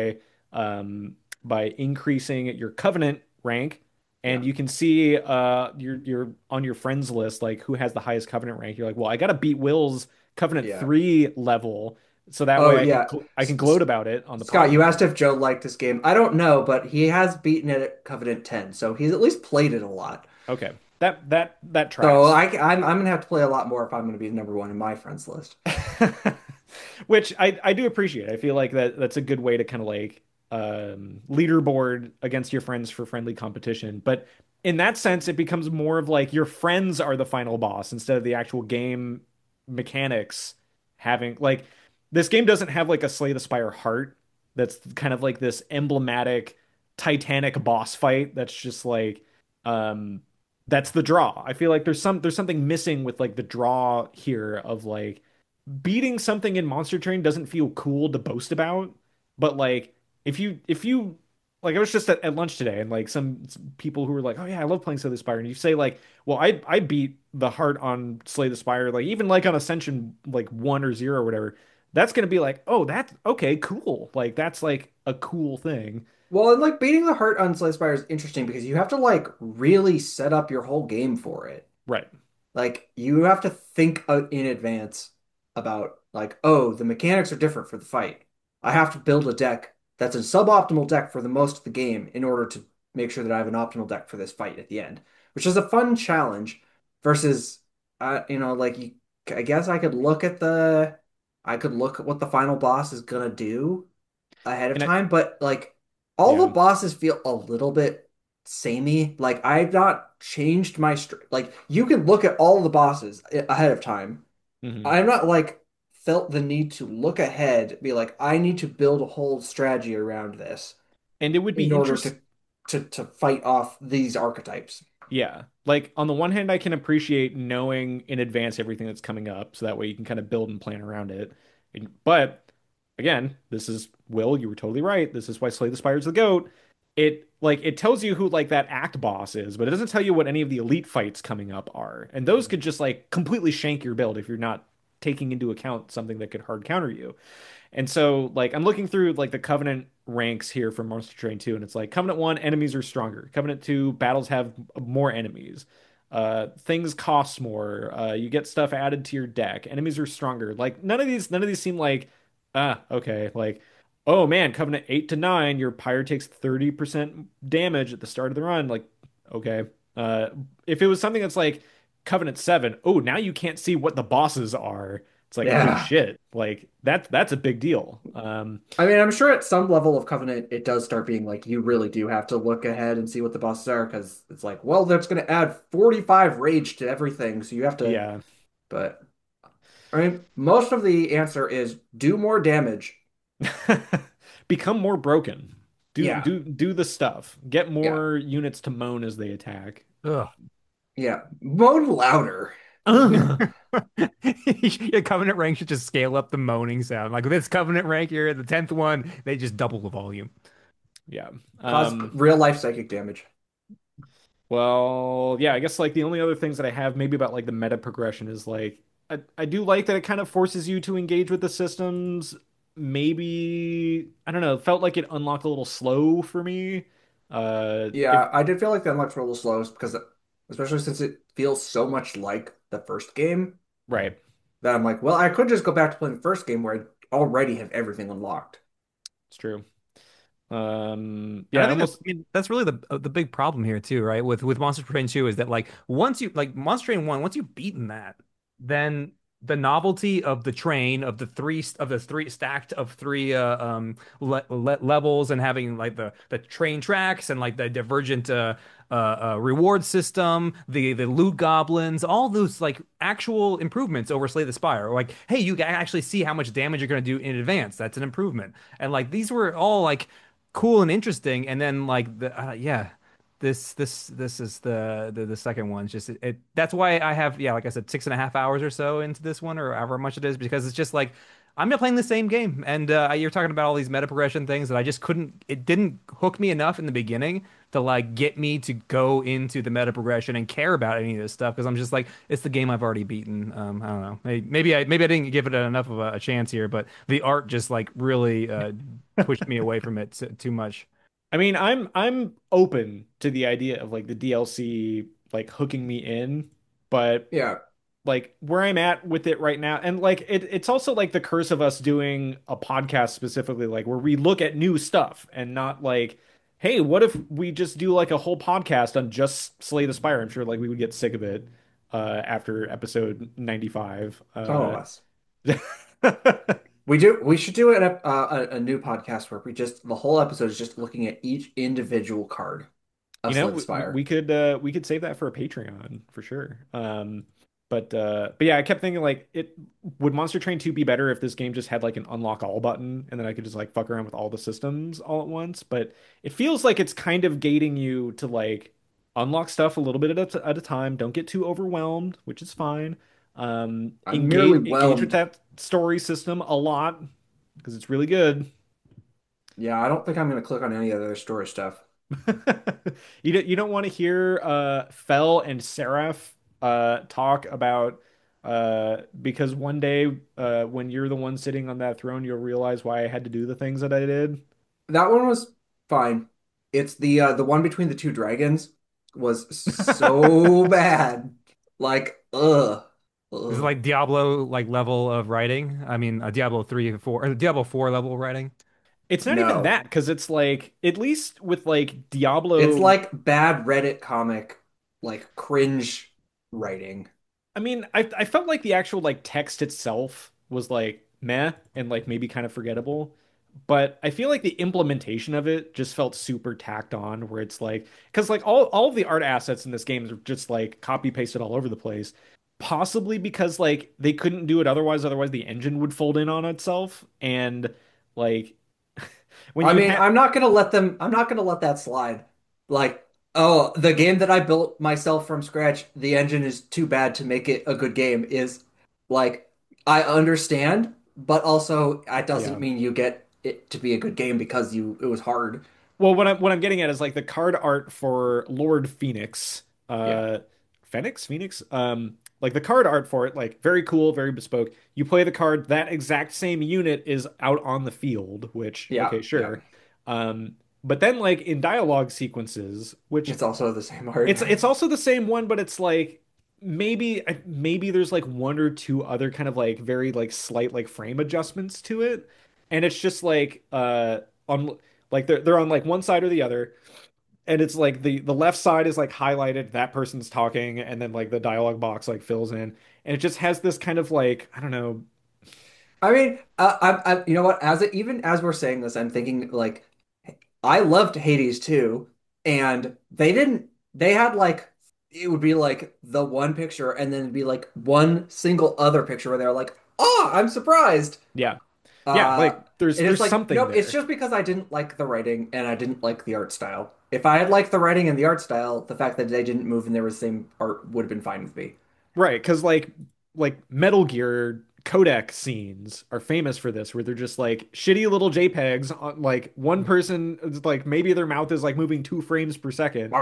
by increasing your covenant rank. Yeah, And you can see you're on your friends list like who has the highest covenant rank. You're like, well, I gotta beat Will's covenant yeah. 3 level so that Oh way yeah. I can gloat about it on the Scott, you podcast. asked if Joe liked this game. I don't know, but he has beaten it at Covenant 10, so he's at least played it a lot. Okay. That So tracks. I'm gonna have to play a lot more if I'm gonna be number one in my friends list. Which I do appreciate. I feel like that's a good way to kind of like leaderboard against your friends for friendly competition. But in that sense, it becomes more of like your friends are the final boss instead of the actual game mechanics having like this game doesn't have like a Slay the Spire heart that's kind of like this emblematic Titanic boss fight that's just like um that's the draw. I feel like there's something missing with like the draw here of like beating something in Monster Train doesn't feel cool to boast about, but like if you like I was just at lunch today and like some people who were like, "Oh yeah, I love playing Slay the Spire." And you say like, "Well, I beat the heart on Slay the Spire like even like on Ascension like 1 or 0 or whatever." That's going to be like, "Oh, that's okay, cool." Like that's like a cool thing. Well, and like beating the heart on Slay Spire is interesting because you have to like really set up your whole game for it. Right. Like you have to think in advance about like, oh, the mechanics are different for the fight. I have to build a deck that's a suboptimal deck for the most of the game in order to make sure that I have an optimal deck for this fight at the end, which is a fun challenge versus like I guess I could look at what the final boss is gonna do ahead of And it time, but like all the yeah. bosses feel a little bit samey. Like I've not changed my like you can look at all the bosses ahead of time. Mhm. I'm not like felt the need to look ahead, be like I need to build a whole strategy around this And it would be in order interest to. to fight off these archetypes. Yeah. Like on the one hand, I can appreciate knowing in advance everything that's coming up, so that way you can kind of build and plan around it. But again, this is Will, you were totally right. This is why Slay the Spire's the GOAT. It tells you who like that act boss is, but it doesn't tell you what any of the elite fights coming up are. And those could just like completely shank your build if you're not taking into account something that could hard counter you. And so, like, I'm looking through like the Covenant ranks here for Monster Train 2, and it's like Covenant 1, enemies are stronger. Covenant 2, battles have more enemies. Things cost more. You get stuff added to your deck. Enemies are stronger. Like none of these seem like okay, like oh man, Covenant 8 to 9, your pyre takes 30% damage at the start of the run. Like, okay. Uh, if it was something that's like Covenant 7, oh, now you can't see what the bosses are. It's like, oh Yeah. shit, like that's a big deal. I mean, I'm sure at some level of Covenant, it does start being like you really do have to look ahead and see what the bosses are because it's like, well, that's going to add 45 rage to everything. So you have to, Yeah. but I mean, most of the answer is do more damage. Become more broken. Yeah. Do the stuff. Get Yeah. more units to moan as they attack. Ugh. Yeah. Moan louder. Ugh. Your Covenant rank should just scale up the moaning sound. Like this Covenant rank here, the 10th one, they just double the volume. Yeah. Cause Um, real life psychic damage. well, yeah, I guess like the only other things that I have maybe about like the meta progression is like I do like that it kind of forces you to engage with the systems. Maybe I don't know, it felt like it unlocked a little slow for me. If Yeah, I did feel like that much were a little slow because, especially since it feels so much like the first game, right, that I'm like, well, I could just go back to playing the first game where I already have everything unlocked. it's true. And Yeah, I I think that's almost I mean, that's really the big problem here too, right? With Monster Train 2 is that like once you like Monster Train 1, once you've beaten that, then the novelty of the train of the three stacked of three levels and having like the train tracks and like the divergent reward system, the loot goblins, all those like actual improvements over Slay the Spire. Like, hey, you can actually see how much damage you're going to do in advance. That's an improvement. And like these were all like cool and interesting. And then like the yeah, this is the second one. It's just that's why I have yeah, like I said, 6.5 hours or so into this one, or however much it is, because it's just like I'm not playing the same game. And you're talking about all these meta progression things that I just couldn't. It didn't hook me enough in the beginning to like get me to go into the meta progression and care about any of this stuff because I'm just like it's the game I've already beaten. I don't know. Maybe I didn't give it enough of a chance here, but the art just like really pushed me away from it too much. I mean, I'm open to the idea of like the DLC like hooking me in, but Yeah, like where I'm at with it right now, and like it's also like the curse of us doing a podcast specifically, like where we look at new stuff and not like, hey, what if we just do like a whole podcast on just Slay the Spire? I'm sure like we would get sick of it after episode 95. some of us. We should do a new podcast where we just the whole episode is just looking at each individual card You of know, Slay the Spire. we could save that for a Patreon for sure. But yeah, I kept thinking like it would Monster Train 2 be better if this game just had like an unlock all button and then I could just like fuck around with all the systems all at once. But it feels like it's kind of gating you to like unlock stuff a little bit at a time. Don't get too overwhelmed, which is fine. I'm merely Engage with whelmed. that story system a lot because it's really good. Yeah, I don't think I'm gonna click on any other story stuff. You don't want to hear Fel and Seraph talk about because one day when you're the one sitting on that throne, you'll realize why I had to do the things that I did. That one was fine. It's the one between the two dragons was so bad. Like, Is it ugh. like Diablo like level of writing? I mean, a Diablo 3 or 4 or Diablo 4 level of writing? It's not even No. that because it's like at least with like It's Diablo. like bad Reddit comic, like cringe writing. I mean, I felt like the actual like text itself was like meh and like maybe kind of forgettable. But I feel like the implementation of it just felt super tacked on, where it's like, because like all of the art assets in this game are just like copy pasted all over the place. Possibly because like they couldn't do it otherwise, otherwise the engine would fold in on itself. And like when I you mean, have I'm not gonna let that slide. Like, oh, the game that I built myself from scratch, the engine is too bad to make it a good game is like I understand, but also it doesn't Yeah. mean you get it to be a good game because you it was hard. Well, what I'm getting at is like the card art for Lord Phoenix, Yeah. Phoenix, like the card art for it, like very cool, very bespoke. You play the card, that exact same unit is out on the field, which Yeah. okay, Yeah. sure. But then like in dialogue sequences, which It's also the same art. it's also the same one, but it's like maybe there's like one or two other kind of like very like slight like frame adjustments to it, and it's just like on like they're on like one side or the other, and it's like the left side is like highlighted, that person's talking, and then like the dialogue box like fills in, and it just has this kind of like I don't know. I mean, you know what? Even as we're saying this, I'm thinking like I loved Hades too, and they didn't. They had like it would be like the one picture, and then it'd be like one single other picture where they're like, "Oh, I'm surprised." Yeah, yeah, Uh, like there's and it's there's like, something nope. It's there. just because I didn't like the writing and I didn't like the art style. If I had liked the writing and the art style, the fact that they didn't move and there was the same art would have been fine with me. Right, because like Metal Gear codec scenes are famous for this, where they're just like shitty little JPEGs on like one person like maybe their mouth is like moving 2 frames per second.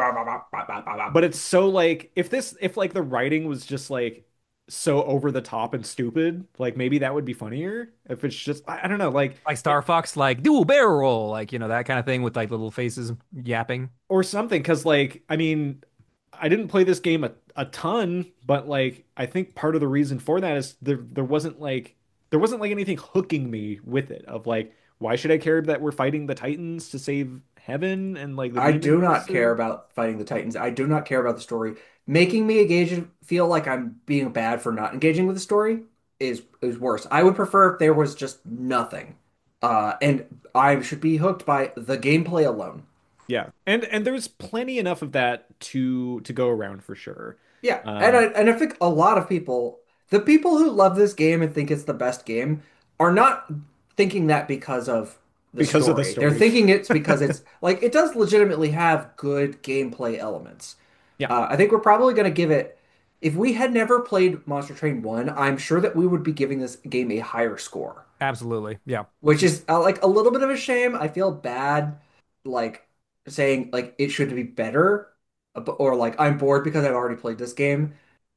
But it's so like if like the writing was just like so over the top and stupid, like maybe that would be funnier. If it's just I don't know, like Like Star Fox, like dual barrel roll, like that kind of thing with like little faces yapping. or something, because like I mean I didn't play this game a ton, but like I think part of the reason for that is there wasn't like anything hooking me with it of like why should I care that we're fighting the Titans to save heaven and like the I do demons not care to about fighting the Titans. I do not care about the story. Making me engage, feel like I'm being bad for not engaging with the story is worse. I would prefer if there was just nothing, and I should be hooked by the gameplay alone. yeah. And there's plenty enough of that to go around for sure. Yeah, Um and I think a lot of people, the people who love this game and think it's the best game, are not thinking that because of the because of the story. They're story. thinking it's because it's like it does legitimately have good gameplay elements. Yeah. I think we're probably going to give it, if we had never played Monster Train 1, I'm sure that we would be giving this game a higher score, Absolutely. Yeah. which is like a little bit of a shame. I feel bad, like saying like it should be better, or like I'm bored because I've already played this game.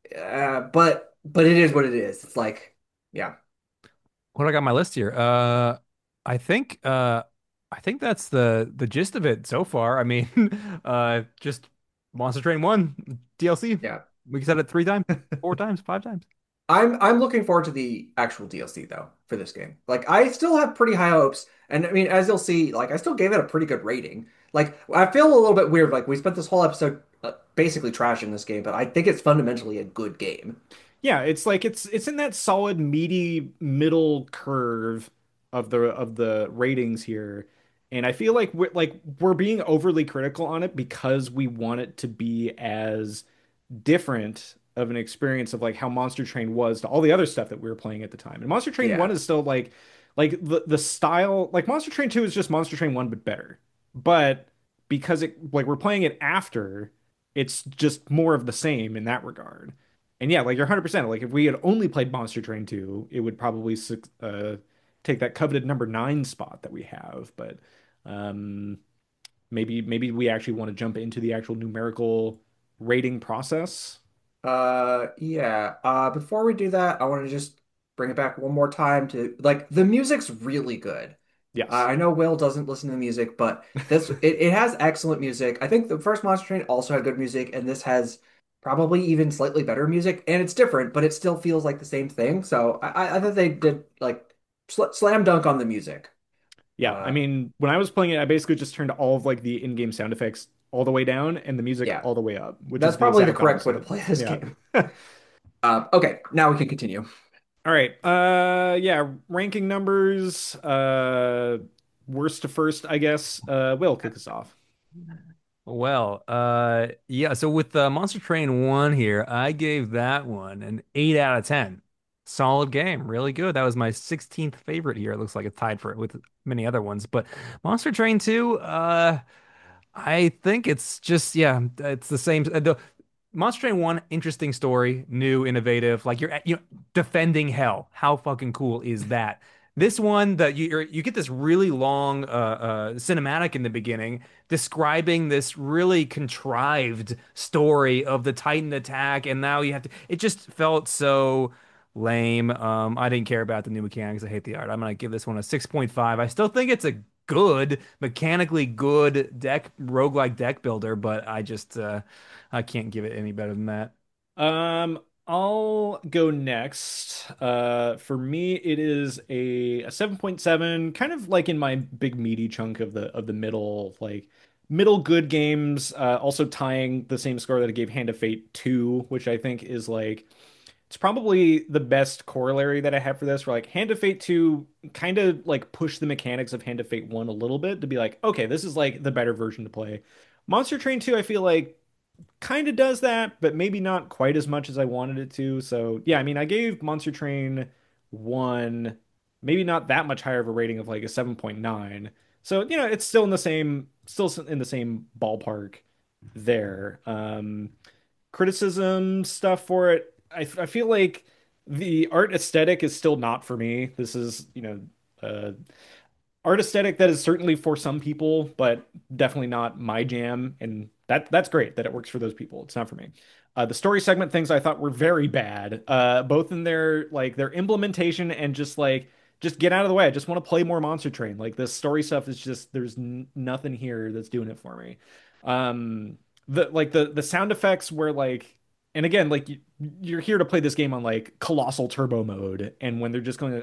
But it is what it is. It's like, yeah. What do I got on my list here? I think I think that's the gist of it so far. I mean, just Monster Train 1 DLC. Yeah. We said it 3 times, 4 times, 5 times. I'm looking forward to the actual DLC though for this game. Like I still have pretty high hopes, and I mean, as you'll see, like I still gave it a pretty good rating. Like I feel a little bit weird. Like we spent this whole episode basically trashing this game, but I think it's fundamentally a good game. Yeah, it's like it's in that solid meaty middle curve of the ratings here. And I feel like we're being overly critical on it because we want it to be as different of an experience of like how Monster Train was to all the other stuff that we were playing at the time. And Monster Train 1 Yeah. is still like the style like Monster Train 2 is just Monster Train 1 but better. But because it like we're playing it after, it's just more of the same in that regard. And yeah, like you're 100%. Like if we had only played Monster Train 2, it would probably take that coveted number 9 spot that we have. But um, maybe we actually want to jump into the actual numerical rating process. Yeah. Before we do that, I want to just bring it back one more time to like the music's really good. Yes. I know Will doesn't listen to music, but it has excellent music. I think the first Monster Train also had good music, and this has probably even slightly better music, and it's different, but it still feels like the same thing. So I thought they did like slam dunk on the music. Yeah. I Uh, mean, when I was playing it, I basically just turned all of like the in-game sound effects all the way down and the music yeah, all the way up, which is that's the probably the exact correct way to opposite. play this Yeah. game. Okay, now we can continue. All right. Yeah, ranking numbers, worst to first, I guess. Will kick us off. Well, yeah, so with Monster Train 1 here, I gave that one an 8 out of 10. Solid game, really good. That was my 16th favorite here. It looks like it's tied for it with many other ones. But Monster Train 2, I think it's just yeah, it's the same. The Monster Train 1, interesting story, new, innovative. Like you're defending hell. How fucking cool is that? This one that you get this really long cinematic in the beginning describing this really contrived story of the Titan attack, and now you have to. It just felt so lame. I didn't care about the new mechanics. I hate the art. I'm gonna give this one a 6.5. I still think it's a good, mechanically good roguelike deck builder, but I can't give it any better than that. Um, I'll go next. For me, it is a 7.7, kind of like in my big meaty chunk of the middle, like middle good games. Also tying the same score that I gave Hand of Fate 2, which I think is like it's probably the best corollary that I have for this. Where like Hand of Fate 2 kind of like push the mechanics of Hand of Fate 1 a little bit to be like, okay, this is like the better version to play. Monster Train 2, I feel like kind of does that, but maybe not quite as much as I wanted it to. So yeah, I mean, I gave Monster Train 1 maybe not that much higher of a rating of like a 7.9. So, it's still in the same ballpark there. Criticism stuff for it, I feel like the art aesthetic is still not for me. This is, uh, art aesthetic that is certainly for some people, but definitely not my jam. And that's great that it works for those people. It's not for me. The story segment things I thought were very bad, both in their implementation and just get out of the way. I just want to play more Monster Train. Like this story stuff is just there's n nothing here that's doing it for me. The sound effects were like, and again, like you're here to play this game on like colossal turbo mode, and when they're just going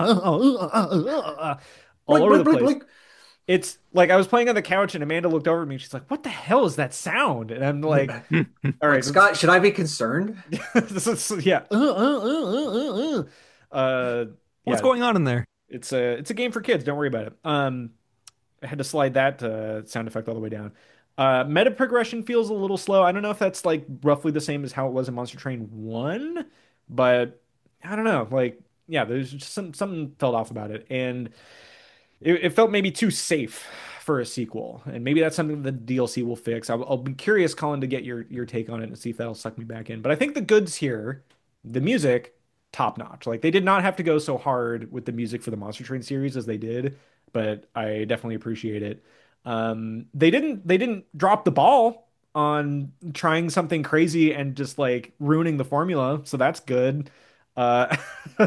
all Blink, over the blink, blink, place. blink. It's like I was playing on the couch and Amanda looked over at me and she's like, "What the hell is that sound?" And I'm like, "All Like, right, let's, Scott, should I be concerned? this is yeah, uh, What's yeah, going on in there? it's a game for kids. Don't worry about it." I had to slide that sound effect all the way down. Meta progression feels a little slow. I don't know if that's like roughly the same as how it was in Monster Train 1, but I don't know. Like, yeah, there's just something felt off about it, and it felt maybe too safe for a sequel, and maybe that's something the DLC will fix. I'll be curious, Colin, to get your take on it and see if that'll suck me back in. But I think the goods here, the music, top notch. Like they did not have to go so hard with the music for the Monster Train series as they did, but I definitely appreciate it. They didn't drop the ball on trying something crazy and just like ruining the formula, so that's good. Uh,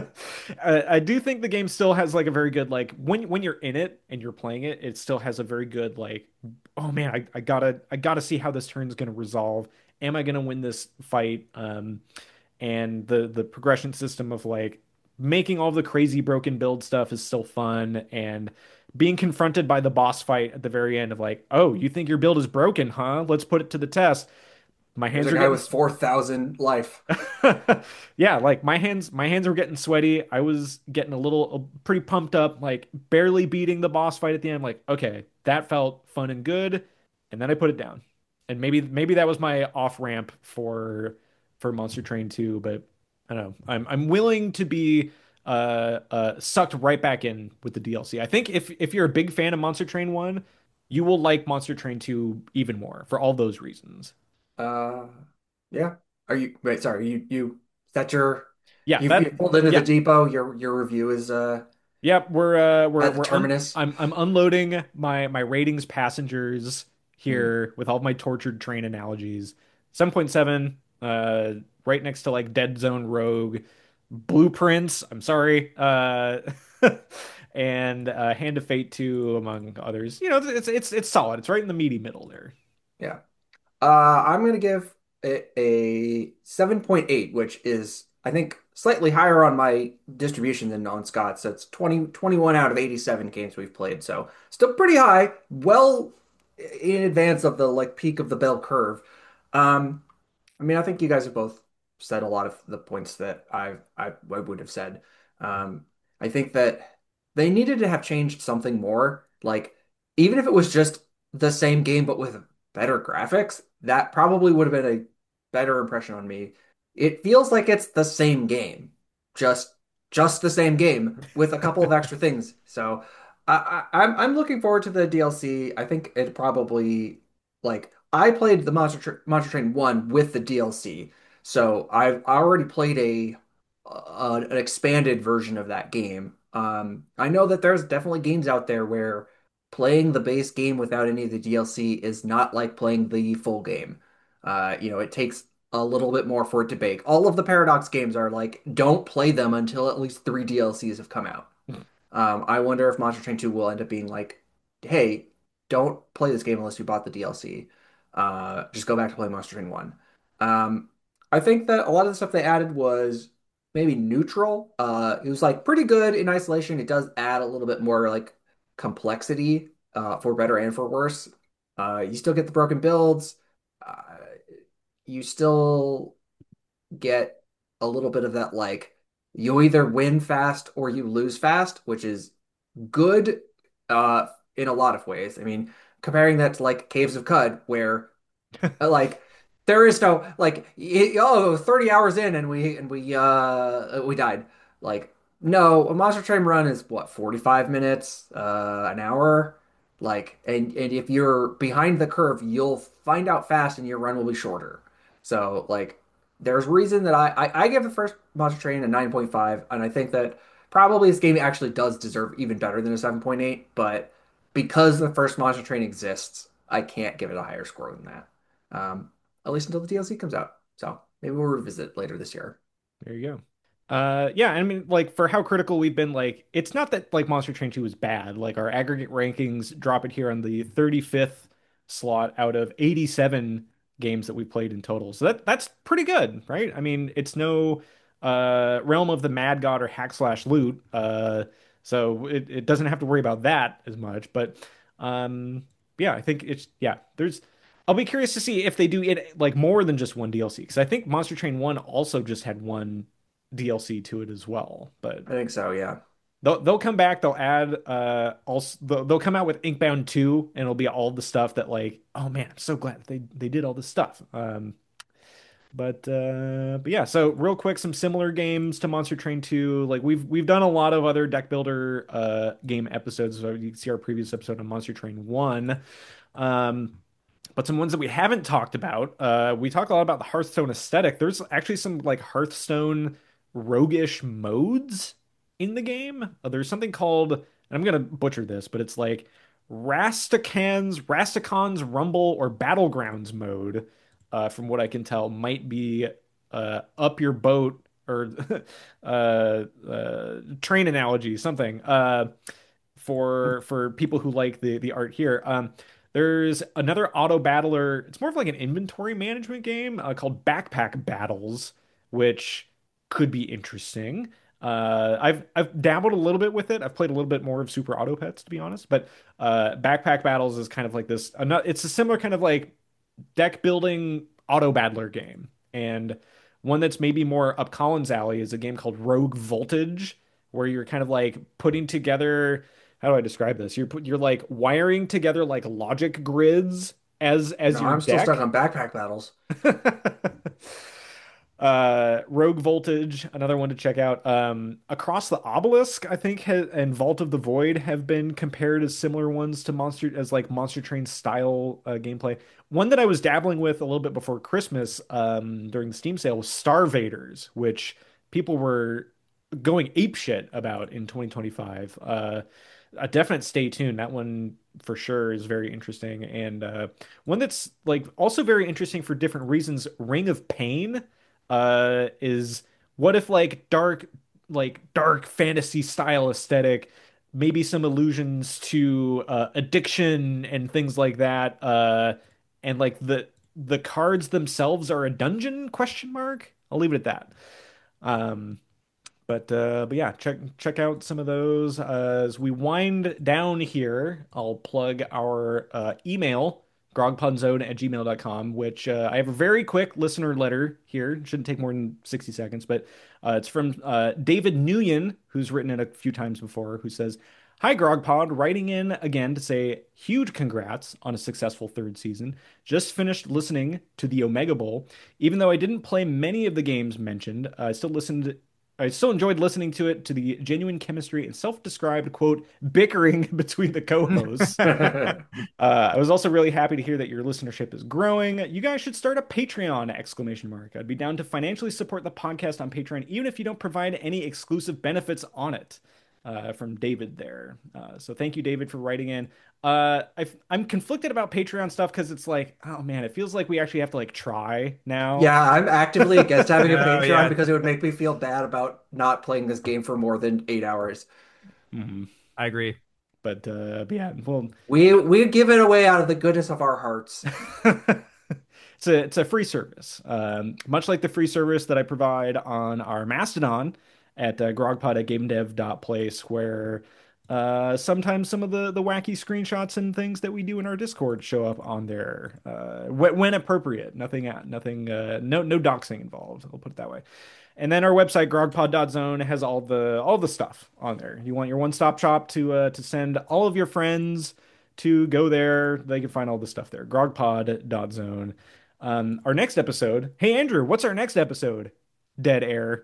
I do think the game still has like a very good like when you're in it and you're playing it, it still has a very good like, oh man, I gotta see how this turn's gonna resolve. Am I gonna win this fight? And the progression system of like making all the crazy broken build stuff is still fun, and being confronted by the boss fight at the very end of like, oh, you think your build is broken, huh? Let's put it to the test. My There's hands a are guy getting with 4,000 life. yeah, like my hands were getting sweaty. I was getting a little pretty pumped up, like barely beating the boss fight at the end. Like, okay, that felt fun and good. And then I put it down. And maybe that was my off ramp for Monster Train 2, but I don't know. I'm willing to be sucked right back in with the DLC. I think if you're a big fan of Monster Train 1, you will like Monster Train 2 even more for all those reasons. Uh, yeah. Are you, wait, sorry, is that your, Yeah, you pulled into the yeah. depot. Your review is, Yep, at the terminus. I'm unloading my ratings passengers Hmm. here with all my tortured train analogies. 7.7, right next to like Dead Zone Rogue, Blueprints, I'm sorry, and Hand of Fate 2 among others. It's solid. It's right in the meaty middle there. Yeah. I'm gonna give it a 7.8, which is, I think, slightly higher on my distribution than on Scott's. So it's 21 out of 87 games we've played. So still pretty high, well in advance of the like peak of the bell curve. Um, I mean, I think you guys have both said a lot of the points that I would have said. Um, I think that they needed to have changed something more. Like, even if it was just the same game but with better graphics, that probably would have been a better impression on me. It feels like it's the same game, just just the same game with a couple of extra things. So I'm looking forward to the DLC. I think it probably like I played the Monster Train 1 with the DLC. So I've already played an expanded version of that game. I know that there's definitely games out there where playing the base game without any of the DLC is not like playing the full game. It takes a little bit more for it to bake. All of the Paradox games are like, don't play them until at least three DLCs have come out. I wonder if Monster Train 2 will end up being like, hey, don't play this game unless you bought the DLC. Just go back to play Monster Train 1. Um, I think that a lot of the stuff they added was maybe neutral. It was like pretty good in isolation. It does add a little bit more like complexity for better and for worse. You still get the broken builds. Uh, you still get a little bit of that like you either win fast or you lose fast, which is good in a lot of ways. I mean, comparing that to like Caves of Cud, where like there is no like 30 hours in and we died. Like no, a Monster Train run is what 45 minutes, an hour. Like and if you're behind the curve, you'll find out fast and your run will be shorter. So like there's reason that I give the first Monster Train a 9.5, and I think that probably this game actually does deserve even better than a 7.8, but because the first Monster Train exists, I can't give it a higher score than that. At least until the DLC comes out. So maybe we'll revisit later this year. There you go. Yeah, I mean, like for how critical we've been, like it's not that like Monster Train 2 is bad. Like our aggregate rankings drop it here on the 35th slot out of 87 games that we played in total. So that's pretty good, right? I mean, it's no realm of the Mad God or hack slash loot. So it doesn't have to worry about that as much. But yeah, I think it's yeah, there's I'll be curious to see if they do it like more than just one DLC because I think Monster Train 1 also just had one DLC to it as well. But I think so, yeah. they'll come back, they'll add also they'll come out with Inkbound 2 and it'll be all the stuff that like, oh man, I'm so glad they did all this stuff. But yeah, so real quick, some similar games to Monster Train 2. Like we've done a lot of other deck builder game episodes. So you can see our previous episode on Monster Train 1. Um but some ones that we haven't talked about, we talk a lot about the Hearthstone aesthetic. There's actually some like Hearthstone roguish modes in the game. There's something called, and I'm gonna butcher this, but it's like Rasticon's Rumble or Battlegrounds mode, from what I can tell, might be up your boat or train analogy, something. For people who like the art here. There's another auto battler. It's more of like an inventory management game called Backpack Battles, which could be interesting. I've dabbled a little bit with it. I've played a little bit more of Super Auto Pets to be honest, but Backpack Battles is kind of like this. It's a similar kind of like deck building auto battler game, and one that's maybe more up Colin's alley is a game called Rogue Voltage, where you're kind of like putting together. How do I describe this? You're like wiring together like logic grids as No, your I'm still stuck deck. on backpack battles. Rogue Voltage, another one to check out. Across the Obelisk, I think, and Vault of the Void have been compared as similar ones to like Monster Train style gameplay. One that I was dabbling with a little bit before Christmas, during the Steam sale was Star Vaders, which people were going apeshit about in 2025. A definite stay tuned. That one for sure is very interesting, and one that's like also very interesting for different reasons. Ring of Pain is what if like dark fantasy style aesthetic, maybe some allusions to addiction and things like that, and like the cards themselves are a dungeon question mark. I'll leave it at that. Um, but yeah, check out some of those. As we wind down here, I'll plug our email, grogpunzone@gmail.com, which I have a very quick listener letter here. It shouldn't take more than 60 seconds, but it's from David Nguyen, who's written it a few times before, who says, Hi, GrogPod, writing in again to say huge congrats on a successful third season. Just finished listening to the Omega Bowl. Even though I didn't play many of the games mentioned, I still listened I still enjoyed listening to it, to the genuine chemistry and self-described quote bickering between the co-hosts. I was also really happy to hear that your listenership is growing. You guys should start a Patreon! Exclamation mark. I'd be down to financially support the podcast on Patreon, even if you don't provide any exclusive benefits on it. From David there. So thank you, David, for writing in. I'm conflicted about Patreon stuff because it's like, oh man, it feels like we actually have to like try now. Yeah, I'm actively against having a Oh Patreon yeah, because it would make me feel bad about not playing this game for more than 8 hours. Mhm. I agree. But yeah, well, We give it away out of the goodness of our hearts. it's a free service, much like the free service that I provide on our Mastodon at grogpod at gamedev.place, where sometimes some of the wacky screenshots and things that we do in our Discord show up on there when appropriate. Nothing, no doxing involved. I'll put it that way. And then our website grogpod.zone has all the stuff on there. You want your one-stop shop to send all of your friends to go there. They can find all the stuff there. grogpod.zone. Our next episode. Hey Andrew, what's our next episode? Dead air.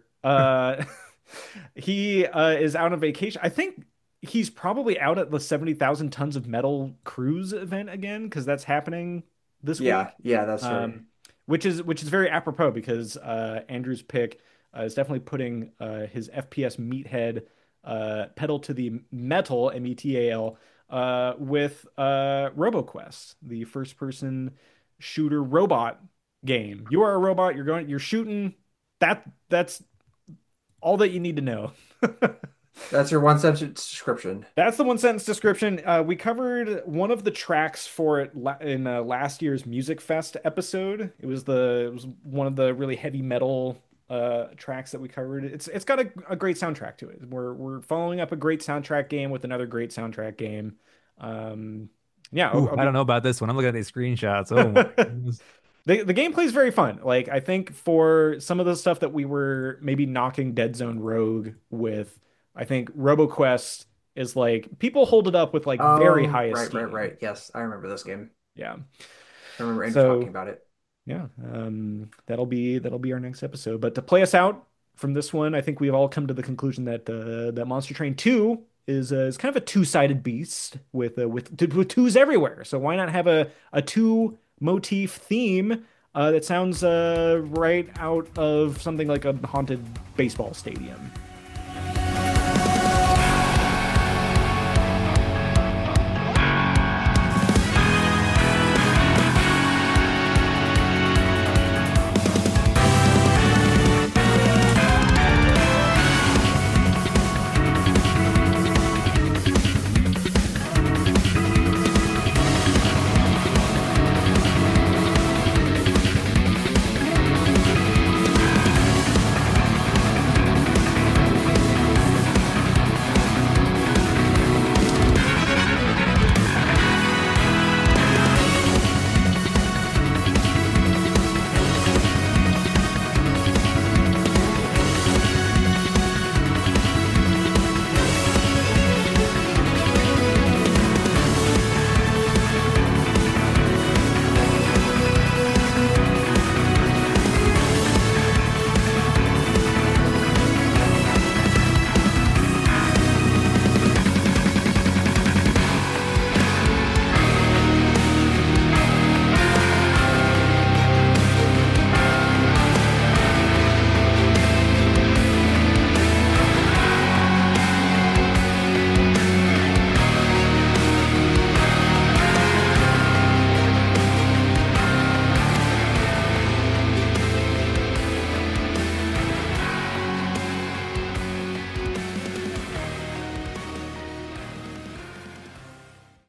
He is out on vacation. I think he's probably out at the 70,000 tons of metal cruise event again because that's happening this Yeah, week. yeah, that's right. Um, which is very apropos because Andrew's pick is definitely putting his FPS meathead pedal to the metal, metal, with RoboQuest, the first-person shooter robot game. You are a robot. You're shooting. That's all that you need to know. That's your one sentence description. That's the one sentence description. We covered one of the tracks for it in last year's Music Fest episode. It was one of the really heavy metal tracks that we covered. It's got a great soundtrack to it. We're following up a great soundtrack game with another great soundtrack game. Um, yeah, Ooh, I'll I be don't know about this one. I'm looking at these screenshots. Oh my goodness. the gameplay is very fun. Like I think for some of the stuff that we were maybe knocking Dead Zone Rogue with, I think RoboQuest is like people hold it up with like very Oh, high right, right, esteem. right. Yes, I remember this game. Yeah. I remember Andrew talking So about it. yeah, that'll be our next episode. But to play us out from this one, I think we've all come to the conclusion that that Monster Train 2 is kind of a two-sided beast with twos everywhere. So why not have a two motif theme that sounds right out of something like a haunted baseball stadium?